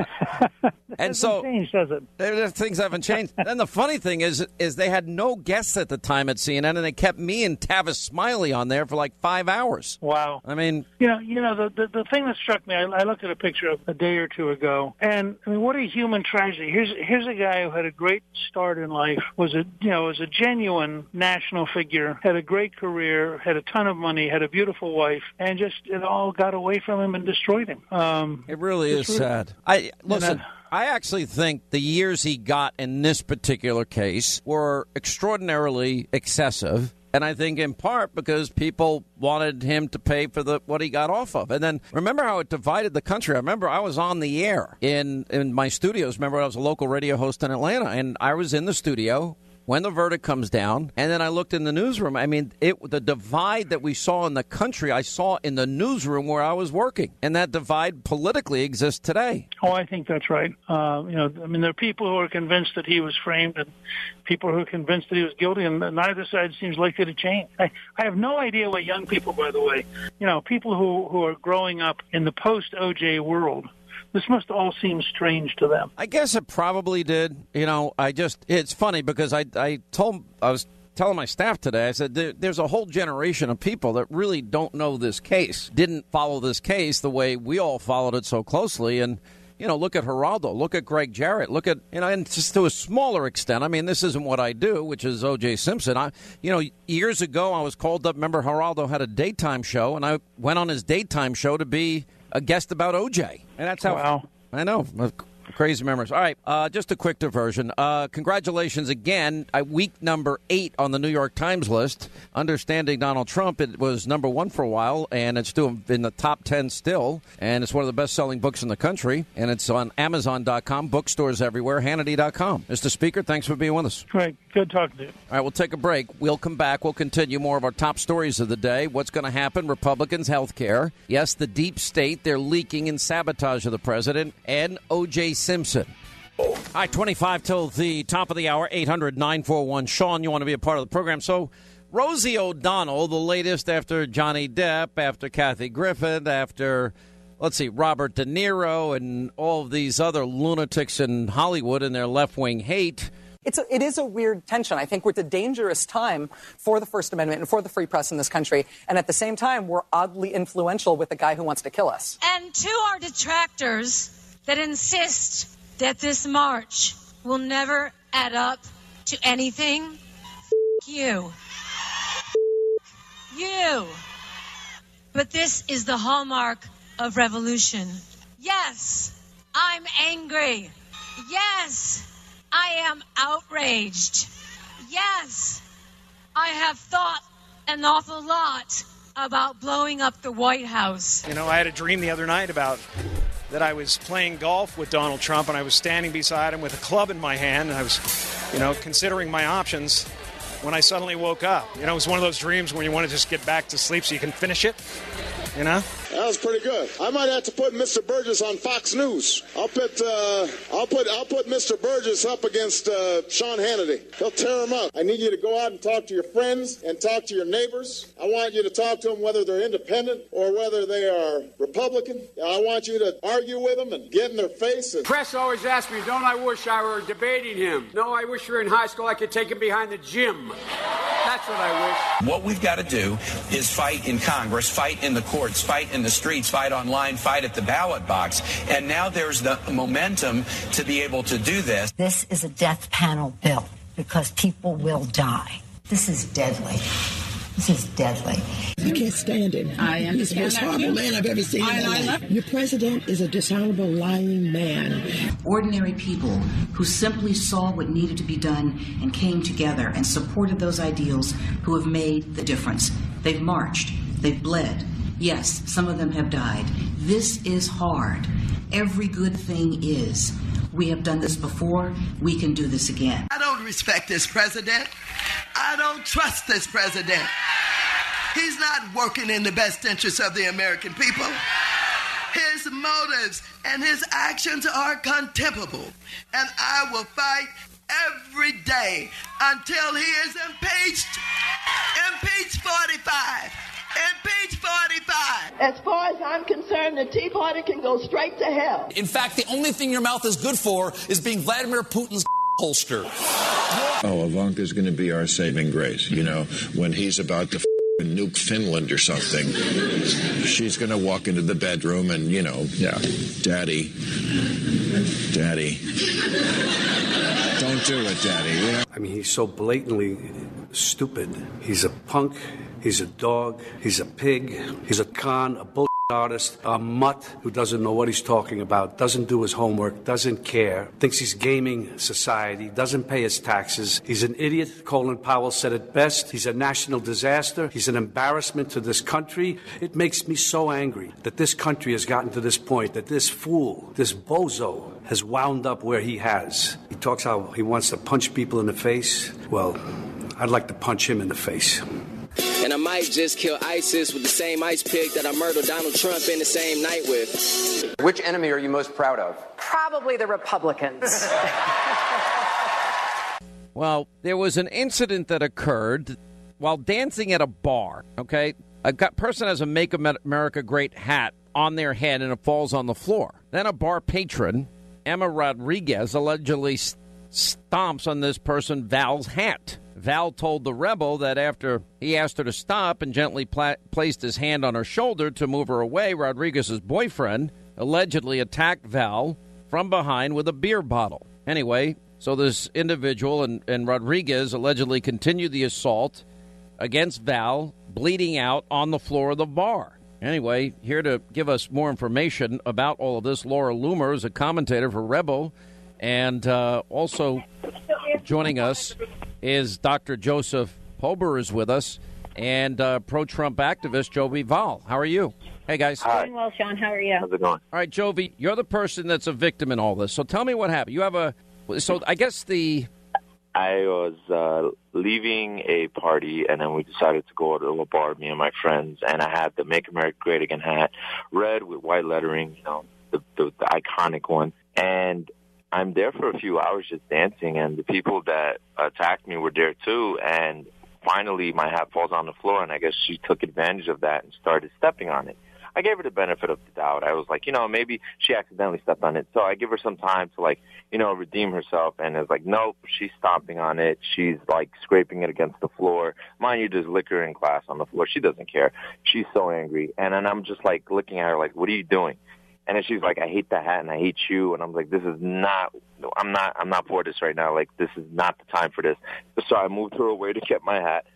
And so changed, does it? Things haven't changed. Then the funny thing is, is they had no guests at the time at C N N, and they kept me and Tavis Smiley on there for like five hours. Wow. I mean, you know, you know, the the, the thing that struck me, I, I looked at a picture of a day or two ago, and I mean, what a human tragedy. Here's here's a guy who had a great start in life, was a you know was a genuine national figure, had a great career, had a ton of money, had a beautiful wife, and just it all got away from him and destroyed him. Um, it really is really, sad. I listen. And, uh, I actually think the years he got in this particular case were extraordinarily excessive. And I think in part because people wanted him to pay for the what he got off of. And then remember how it divided the country. I remember I was on the air in, in my studios. Remember I was a local radio host in Atlanta, and I was in the studio when the verdict comes down, and then I looked in the newsroom. I mean, it the divide that we saw in the country, I saw in the newsroom where I was working. And that divide politically exists today. Oh, I think that's right. Uh, you know, I mean, there are people who are convinced that he was framed and people who are convinced that he was guilty, and neither side seems likely to change. I, I have no idea what young people, by the way, you know, people who, who are growing up in the post-O J world, this must all seem strange to them. I guess it probably did. You know, I just, it's funny because I, I told, I was telling my staff today, I said, there, there's a whole generation of people that really don't know this case, didn't follow this case the way we all followed it so closely. And, you know, look at Geraldo, look at Greg Jarrett, look at, you know, and just to a smaller extent, I mean, this isn't what I do, which is O J Simpson. I, you know, years ago I was called up, remember Geraldo had a daytime show, and I went on his daytime show to be a guest about O J. And that's how, wow. I know. Crazy memories. All right, uh, just a quick diversion. Uh, congratulations again. Uh, week number eight on the New York Times list. Understanding Donald Trump, it was number one for a while, and it's still in the top ten still. And it's one of the best-selling books in the country. And it's on Amazon dot com, bookstores everywhere, Hannity dot com. Mister Speaker, thanks for being with us. Great. Good talking to you. All right, we'll take a break. We'll come back. We'll continue more of our top stories of the day. What's going to happen? Republicans, health care. Yes, the deep state, they're leaking in sabotage of the president. And O J Simpson. All right, twenty-five till the top of the hour, eight hundred nine four one Sean, you want to be a part of the program. So Rosie O'Donnell, the latest after Johnny Depp, after Kathy Griffin, after, let's see, Robert De Niro and all of these other lunatics in Hollywood and their left-wing hate. It's a, it is a weird tension. I think we're at a dangerous time for the First Amendment and for the free press in this country. And at the same time, we're oddly influential with the guy who wants to kill us. And to our detractors that insist that this march will never add up to anything, f- you. F- you. But this is the hallmark of revolution. Yes, I'm angry. Yes, I am outraged. Yes, I have thought an awful lot about blowing up the White House. You know, I had a dream the other night about that I was playing golf with Donald Trump, and I was standing beside him with a club in my hand, and I was, you know, considering my options when I suddenly woke up. You know, it was one of those dreams when you want to just get back to sleep so you can finish it, you know? That was pretty good. I might have to put Mister Burgess on Fox News. I'll put uh, I'll put I'll put Mister Burgess up against uh, Sean Hannity. He'll tear him up. I need you to go out and talk to your friends and talk to your neighbors. I want you to talk to them whether they're independent or whether they are Republican. I want you to argue with them and get in their face. And... Press always asks me, don't I wish I were debating him? No, I wish we were in high school. I could take him behind the gym. That's what I wish. What we've got to do is fight in Congress, fight in the courts, fight in the streets, fight online, fight at the ballot box. And now there's the momentum to be able to do this. This is a death panel bill because people will die. This is deadly. This is deadly. I can't stand him. I am. He's the most horrible man I've ever seen in my life. Your president is a dishonorable, lying man. Ordinary people who simply saw what needed to be done and came together and supported those ideals who have made the difference. They've marched. They've bled. Yes, some of them have died. This is hard. Every good thing is. We have done this before. We can do this again. I don't respect this president. I don't trust this president. He's not working in the best interest of the American people. His motives and his actions are contemptible. And I will fight every day until he is impeached. Impeach forty-five. Impeach forty-five. As far as I'm concerned, the Tea Party can go straight to hell. In fact, the only thing your mouth is good for is being Vladimir Putin's holster. Oh, Ivanka's going to be our saving grace. You know, when he's about to f- nuke Finland or something, she's going to walk into the bedroom and, you know, yeah, Daddy, Daddy, don't do it, Daddy. You know? I mean, he's so blatantly stupid. He's a punk. He's a dog. He's a pig. He's a con, a bull artist, a mutt who doesn't know what he's talking about, doesn't do his homework, doesn't care, thinks he's gaming society, doesn't pay his taxes. He's an idiot. Colin Powell said it best. He's a national disaster. He's an embarrassment to this country. It makes me so angry that this country has gotten to this point, that this fool, this bozo, has wound up where he has. He talks how he wants to punch people in the face. Well, I'd like to punch him in the face. And I might just kill ISIS with the same ice pick that I murdered Donald Trump in the same night with. Which enemy are you most proud of? Probably the Republicans. Well, there was an incident that occurred while dancing at a bar, okay? A person has a Make America Great hat on their head and it falls on the floor. Then a bar patron, Emma Rodriguez, allegedly stomps on this person, Val's hat. Val told the Rebel that after he asked her to stop and gently pla- placed his hand on her shoulder to move her away, Rodriguez's boyfriend allegedly attacked Val from behind with a beer bottle. Anyway, so this individual and, and Rodriguez allegedly continued the assault against Val, bleeding out on the floor of the bar. Anyway, here to give us more information about all of this, Laura Loomer is a commentator for Rebel, and uh, also joining us is Doctor Joseph Pober is with us, and uh, pro-Trump activist Jovi Val. How are you? Hey, guys. Hi. Doing well, Sean. How are you? How's it going? All right, Jovi, you're the person that's a victim in all this. So tell me what happened. You have a – so I guess the – I was uh, leaving a party, and then we decided to go to a bar, me and my friends, and I had the Make America Great Again hat, red with white lettering, you know, the, the, the iconic one. And I'm there for a few hours just dancing, and the people that attacked me were there too. And finally, my hat falls on the floor, and I guess she took advantage of that and started stepping on it. I gave her the benefit of the doubt. I was like, you know, maybe she accidentally stepped on it. So I give her some time to, like, you know, redeem herself. And it's like, nope, she's stomping on it. She's, like, scraping it against the floor. Mind you, there's liquor in glass on the floor. She doesn't care. She's so angry. And then I'm just, like, looking at her like, what are you doing? And then she's like, I hate the hat and I hate you. And I'm like, this is not, I'm not, I'm not for this right now. Like, this is not the time for this. So I moved her away to get my hat.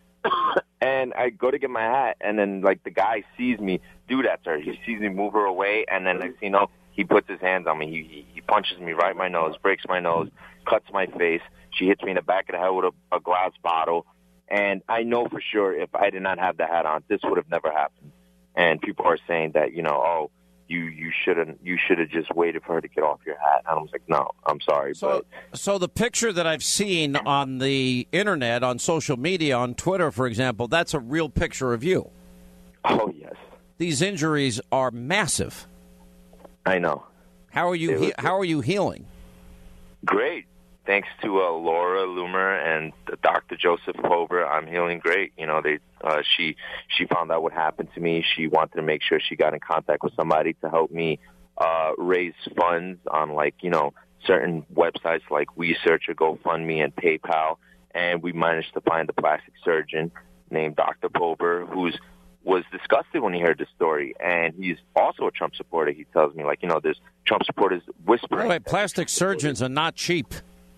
And I go to get my hat, and then, like, the guy sees me do that to her. He sees me move her away, and then, next thing you know, he puts his hands on me. He, he, he punches me right in my nose, breaks my nose, cuts my face. She hits me in the back of the head with a, a glass bottle. And I know for sure if I did not have the hat on, this would have never happened. And people are saying that, you know, oh, you you shouldn't you should have just waited for her to get off your hat. And I was like, no, I'm sorry. So, but so the picture that I've seen on the internet, on social media, on Twitter, for example, that's a real picture of you. Oh, yes. These injuries are massive. I know. How are you? He- how are you healing? Great. Thanks to uh, Laura Loomer and Doctor Joseph Pover, I'm healing great. You know, they uh, she she found out what happened to me. She wanted to make sure she got in contact with somebody to help me uh, raise funds on, like, you know, certain websites like WeSearch or GoFundMe and PayPal. And we managed to find a plastic surgeon named Doctor Pover, who's was disgusted when he heard the story, and he's also a Trump supporter. He tells me, like, you know, there's Trump supporters whispering. By the way, plastic surgeons are not cheap.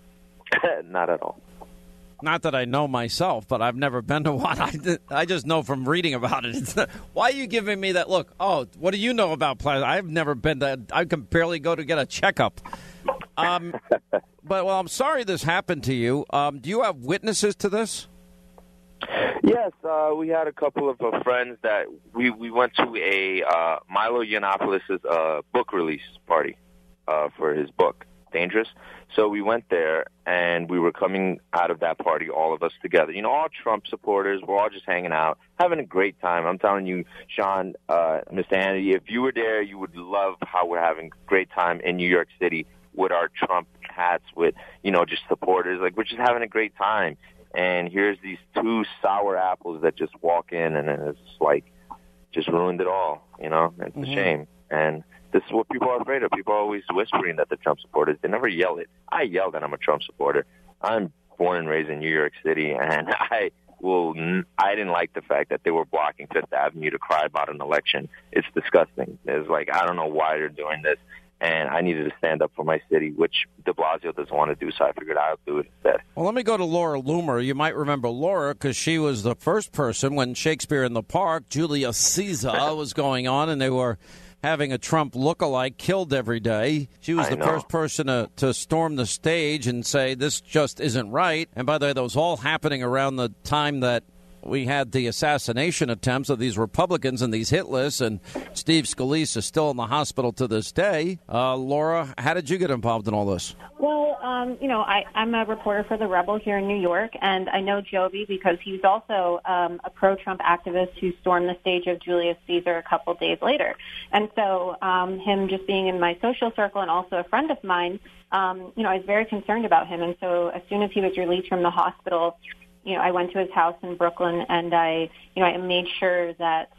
Not at all. Not that I know myself, but I've never been to one. I, I just know from reading about it. It's not, why are you giving me that look? Oh, what do you know about plastic? I've never been to. I can barely go to get a checkup. Um, but, well, I'm sorry this happened to you. Um, do you have witnesses to this? Yes, uh, we had a couple of uh, friends that we, we went to a uh, Milo Yiannopoulos' uh, book release party uh, for his book, Dangerous. So we went there, and we were coming out of that party, all of us together. You know, all Trump supporters, we're all just hanging out, having a great time. I'm telling you, Sean, uh, Mister Hannity, if you were there, you would love how we're having a great time in New York City with our Trump hats, with, you know, just supporters. Like, we're just having a great time. And here's these two sour apples that just walk in, and then it's like just ruined it all, you know? It's mm-hmm. a shame. And this is what people are afraid of. People are always whispering that they're Trump supporters. They never yell it. I yell that I'm a Trump supporter. I'm born and raised in New York City, and I will. I didn't like the fact that they were blocking Fifth Avenue to cry about an election. It's disgusting. It's like, I don't know why they're doing this, and I needed to stand up for my city, which de Blasio doesn't want to do, so I figured I'll do it instead. Well, let me go to Laura Loomer. You might remember Laura because she was the first person when Shakespeare in the Park, Julius Caesar, was going on, and they were having a Trump lookalike killed every day. She was I the know. first person to, to storm the stage and say, this just isn't right. And by the way, that was all happening around the time that we had the assassination attempts of these Republicans and these hit lists, and Steve Scalise is still in the hospital to this day. Uh, Laura, how did you get involved in all this? Well, um, you know, I, I'm a reporter for The Rebel here in New York, and I know Jovi because he's also um, a pro-Trump activist who stormed the stage of Julius Caesar a couple days later. And so um, him just being in my social circle and also a friend of mine, um, you know, I was very concerned about him. And so as soon as he was released from the hospital, you know, I went to his house in Brooklyn, and I, you know, I made sure that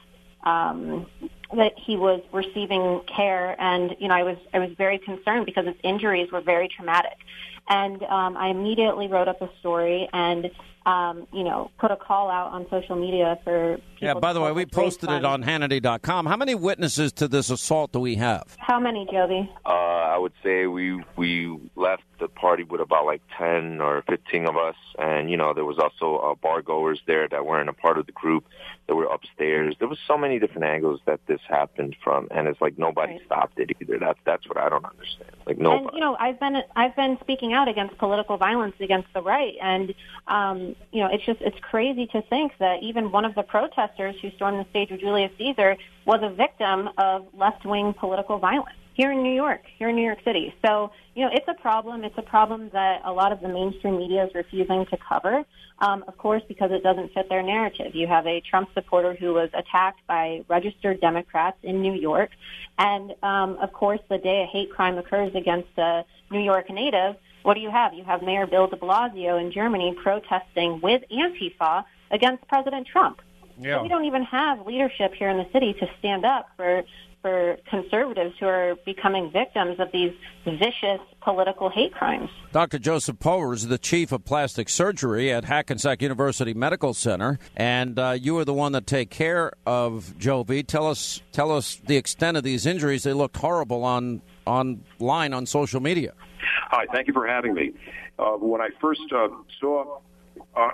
um, that he was receiving care, and you know, I was I was very concerned because his injuries were very traumatic, and um, I immediately wrote up a story and um, you know, put a call out on social media for people. Yeah, by the way, we posted it on Hannity dot com. How many witnesses to this assault do we have? How many, Jovi? Uh, I would say we we left the party with about like ten or fifteen of us, and you know, there was also uh, bar goers there that weren't a part of the group that were upstairs. There was so many different angles that this happened from, and it's like nobody right. stopped it either. That's that's what I don't understand. Like nobody. And you know, I've been I've been speaking out against political violence against the right, and um, you know, it's just it's crazy to think that even one of the protesters who stormed the stage of Julius Caesar was a victim of left-wing political violence here in New York, here in New York City. So, you know, it's a problem. It's a problem that a lot of the mainstream media is refusing to cover, um, of course, because it doesn't fit their narrative. You have a Trump supporter who was attacked by registered Democrats in New York. And, um, of course, the day a hate crime occurs against a New York native, what do you have? You have Mayor Bill de Blasio in Germany protesting with Antifa against President Trump. Yeah. So we don't even have leadership here in the city to stand up for for conservatives who are becoming victims of these vicious political hate crimes. Doctor Joseph Pover is the chief of plastic surgery at Hackensack University Medical Center, and uh, you are the one that take care of Jovi. Tell us, tell us the extent of these injuries. They looked horrible on online on social media. Hi, thank you for having me. Uh, when I first uh, saw uh,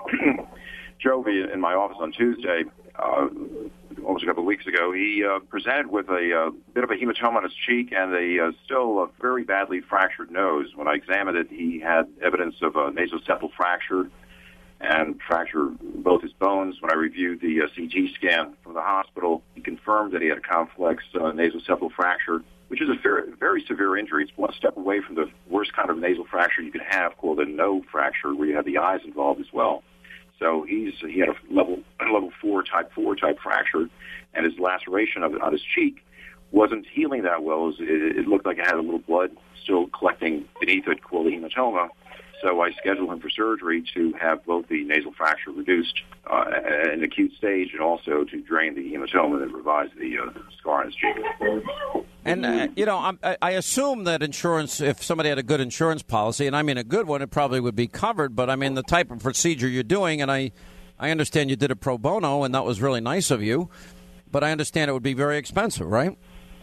Jovi in my office on Tuesday, uh, almost a couple of weeks ago, he uh, presented with a uh, bit of a hematoma on his cheek and a uh, still a very badly fractured nose. When I examined it, he had evidence of a nasoseptal fracture and fractured both his bones. When I reviewed the uh, C T scan from the hospital, he confirmed that he had a complex uh, nasoseptal fracture, which is a very, very severe injury. It's one step away from the worst kind of nasal fracture you could have, called a no fracture, where you have the eyes involved as well. So he's he had a level a level four, type four type fracture, and his laceration of, on his cheek wasn't healing that well. It, was, it, it looked like it had a little blood still collecting beneath it, called a hematoma. So I scheduled him for surgery to have both the nasal fracture reduced uh, at an acute stage, and also to drain the hematoma and revise the uh, scar on his cheek. And, uh, you know, I, I assume that insurance, if somebody had a good insurance policy, and I mean a good one, it probably would be covered. But, I mean, the type of procedure you're doing, and I, I understand you did it pro bono, and that was really nice of you. But I understand it would be very expensive, right?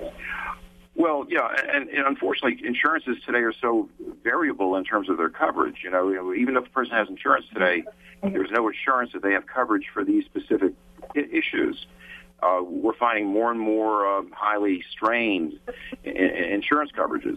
Well, yeah, and, and unfortunately, insurances today are so variable in terms of their coverage. You know, even if a person has insurance today, there's no assurance that they have coverage for these specific I- issues. Uh, we're finding more and more uh, highly strained I- I- insurance coverages.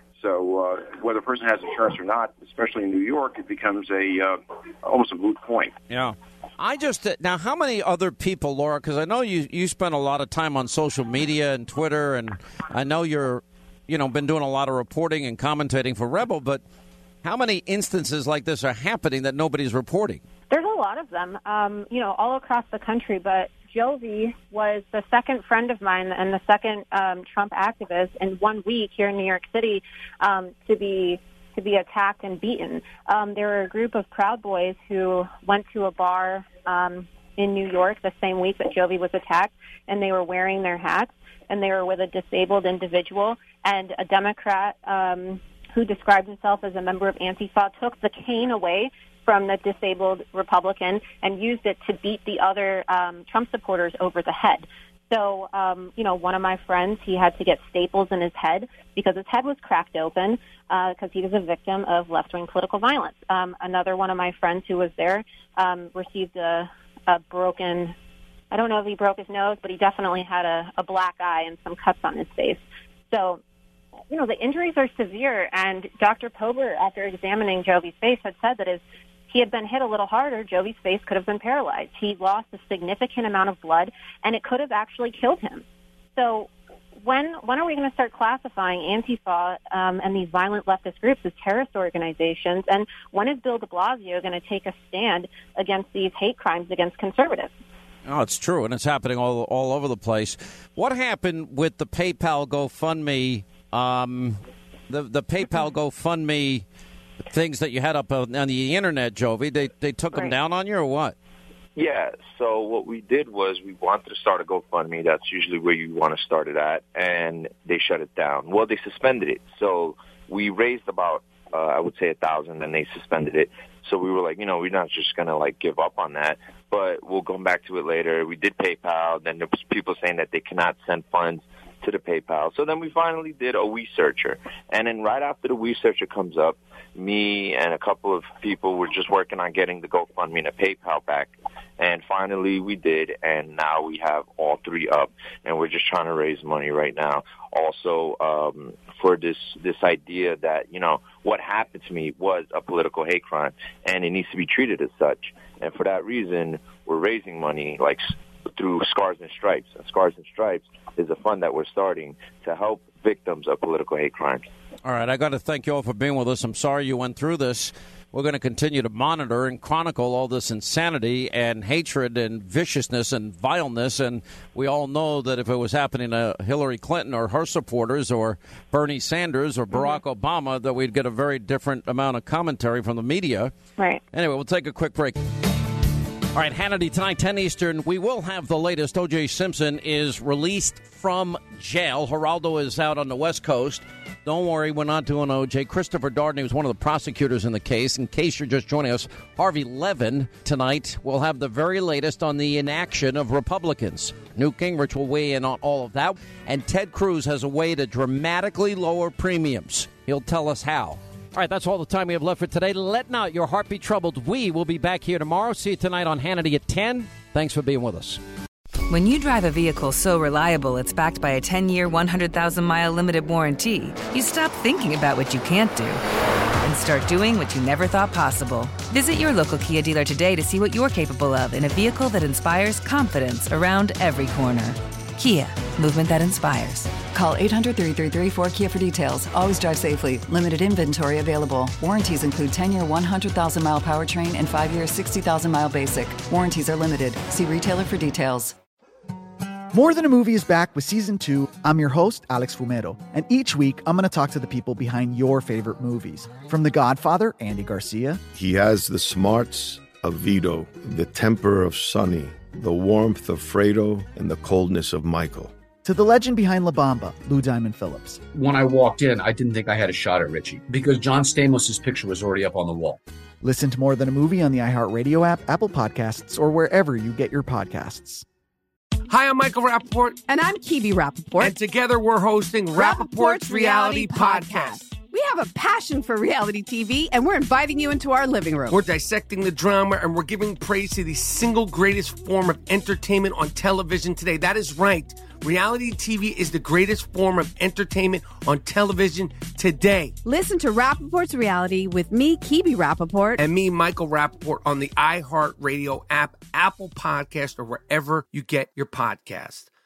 So uh, whether a person has insurance or not, especially in New York, it becomes a uh, almost a moot point. Yeah. I just now, how many other people, Laura? Because I know you you spend a lot of time on social media and Twitter, and I know you're, you know, been doing a lot of reporting and commentating for Rebel. But how many instances like this are happening that nobody's reporting? There's a lot of them, um, you know, all across the country. But Jovi was the second friend of mine and the second um, Trump activist in one week here in New York City um, to be. to be attacked and beaten. Um, there were a group of Proud Boys who went to a bar um, in New York the same week that Jovi was attacked, and they were wearing their hats, and they were with a disabled individual, and a Democrat um, who described himself as a member of Antifa took the cane away from the disabled Republican and used it to beat the other um, Trump supporters over the head. So, um, you know, one of my friends, he had to get staples in his head because his head was cracked open because uh, he was a victim of left-wing political violence. Um, another one of my friends who was there um, received a, a broken, I don't know if he broke his nose, but he definitely had a, a black eye and some cuts on his face. So, you know, the injuries are severe, and Doctor Pober, after examining Jovi's face, had said that his he had been hit a little harder, Jovi's face could have been paralyzed. He lost a significant amount of blood, and it could have actually killed him. So when when are we going to start classifying Antifa um, and these violent leftist groups as terrorist organizations? And when is Bill de Blasio going to take a stand against these hate crimes against conservatives? Oh, it's true, and it's happening all all over the place. What happened with the PayPal GoFundMe, um, the, the PayPal GoFundMe things that you had up on the internet, Jovi? They they took right. them down on you, or what? Yeah, so what we did was we wanted to start a GoFundMe. That's usually where you want to start it at, and they shut it down. Well, they suspended it. So we raised about, uh, I would say, a thousand, and they suspended it. So we were like, you know, we're not just going to, like, give up on that, but we'll come back to it later. We did PayPal. Then there was people saying that they cannot send funds to the PayPal. So then we finally did a WeSearcher. And then right after the WeSearcher comes up, me and a couple of people were just working on getting the GoFundMe and the PayPal back. And finally we did, and now we have all three up, and we're just trying to raise money right now. Also, um, for this, this idea that, you know, what happened to me was a political hate crime, and it needs to be treated as such. And for that reason, we're raising money, like, through Scars and Stripes. And Scars and Stripes is a fund that we're starting to help victims of political hate crimes. All right, I got to thank you all for being with us. I'm sorry you went through this. We're going to continue to monitor and chronicle all this insanity and hatred and viciousness and vileness. And we all know that if it was happening to Hillary Clinton or her supporters or Bernie Sanders or Barack mm-hmm. Obama, that we'd get a very different amount of commentary from the media. Right. Anyway, we'll take a quick break. All right, Hannity, tonight, ten Eastern, we will have the latest. O J. Simpson is released from jail. Geraldo is out on the West Coast. Don't worry, we're not doing O J. Christopher Darden was one of the prosecutors in the case. In case you're just joining us, Harvey Levin tonight will have the very latest on the inaction of Republicans. Newt Gingrich will weigh in on all of that. And Ted Cruz has a way to dramatically lower premiums. He'll tell us how. All right, that's all the time we have left for today. Let not your heart be troubled. We will be back here tomorrow. See you tonight on Hannity at ten. Thanks for being with us. When you drive a vehicle so reliable it's backed by a ten-year, one hundred thousand mile limited warranty, you stop thinking about what you can't do and start doing what you never thought possible. Visit your local Kia dealer today to see what you're capable of in a vehicle that inspires confidence around every corner. Kia, movement that inspires. Call eight hundred, three three three, four Kia for details. Always drive safely. Limited inventory available. Warranties include ten-year, one hundred thousand mile powertrain and five-year, sixty thousand mile basic. Warranties are limited. See retailer for details. More Than a Movie is back with Season two. I'm your host, Alex Fumero, and each week I'm going to talk to the people behind your favorite movies. From The Godfather, Andy Garcia. He has the smarts of Vito, the temper of Sonny, the warmth of Fredo, and the coldness of Michael. To the legend behind La Bamba, Lou Diamond Phillips. When I walked in, I didn't think I had a shot at Richie because John Stamos' picture was already up on the wall. Listen to More Than a Movie on the iHeartRadio app, Apple Podcasts, or wherever you get your podcasts. Hi, I'm Michael Rappaport. And I'm Kibi Rappaport. And together we're hosting Rappaport's Reality Podcast. We have a passion for reality T V, and we're inviting you into our living room. We're dissecting the drama, and we're giving praise to the single greatest form of entertainment on television today. That is right. Reality T V is the greatest form of entertainment on television today. Listen to Rappaport's Reality with me, Kibi Rappaport. And me, Michael Rappaport, on the iHeartRadio app, Apple Podcast, or wherever you get your podcast.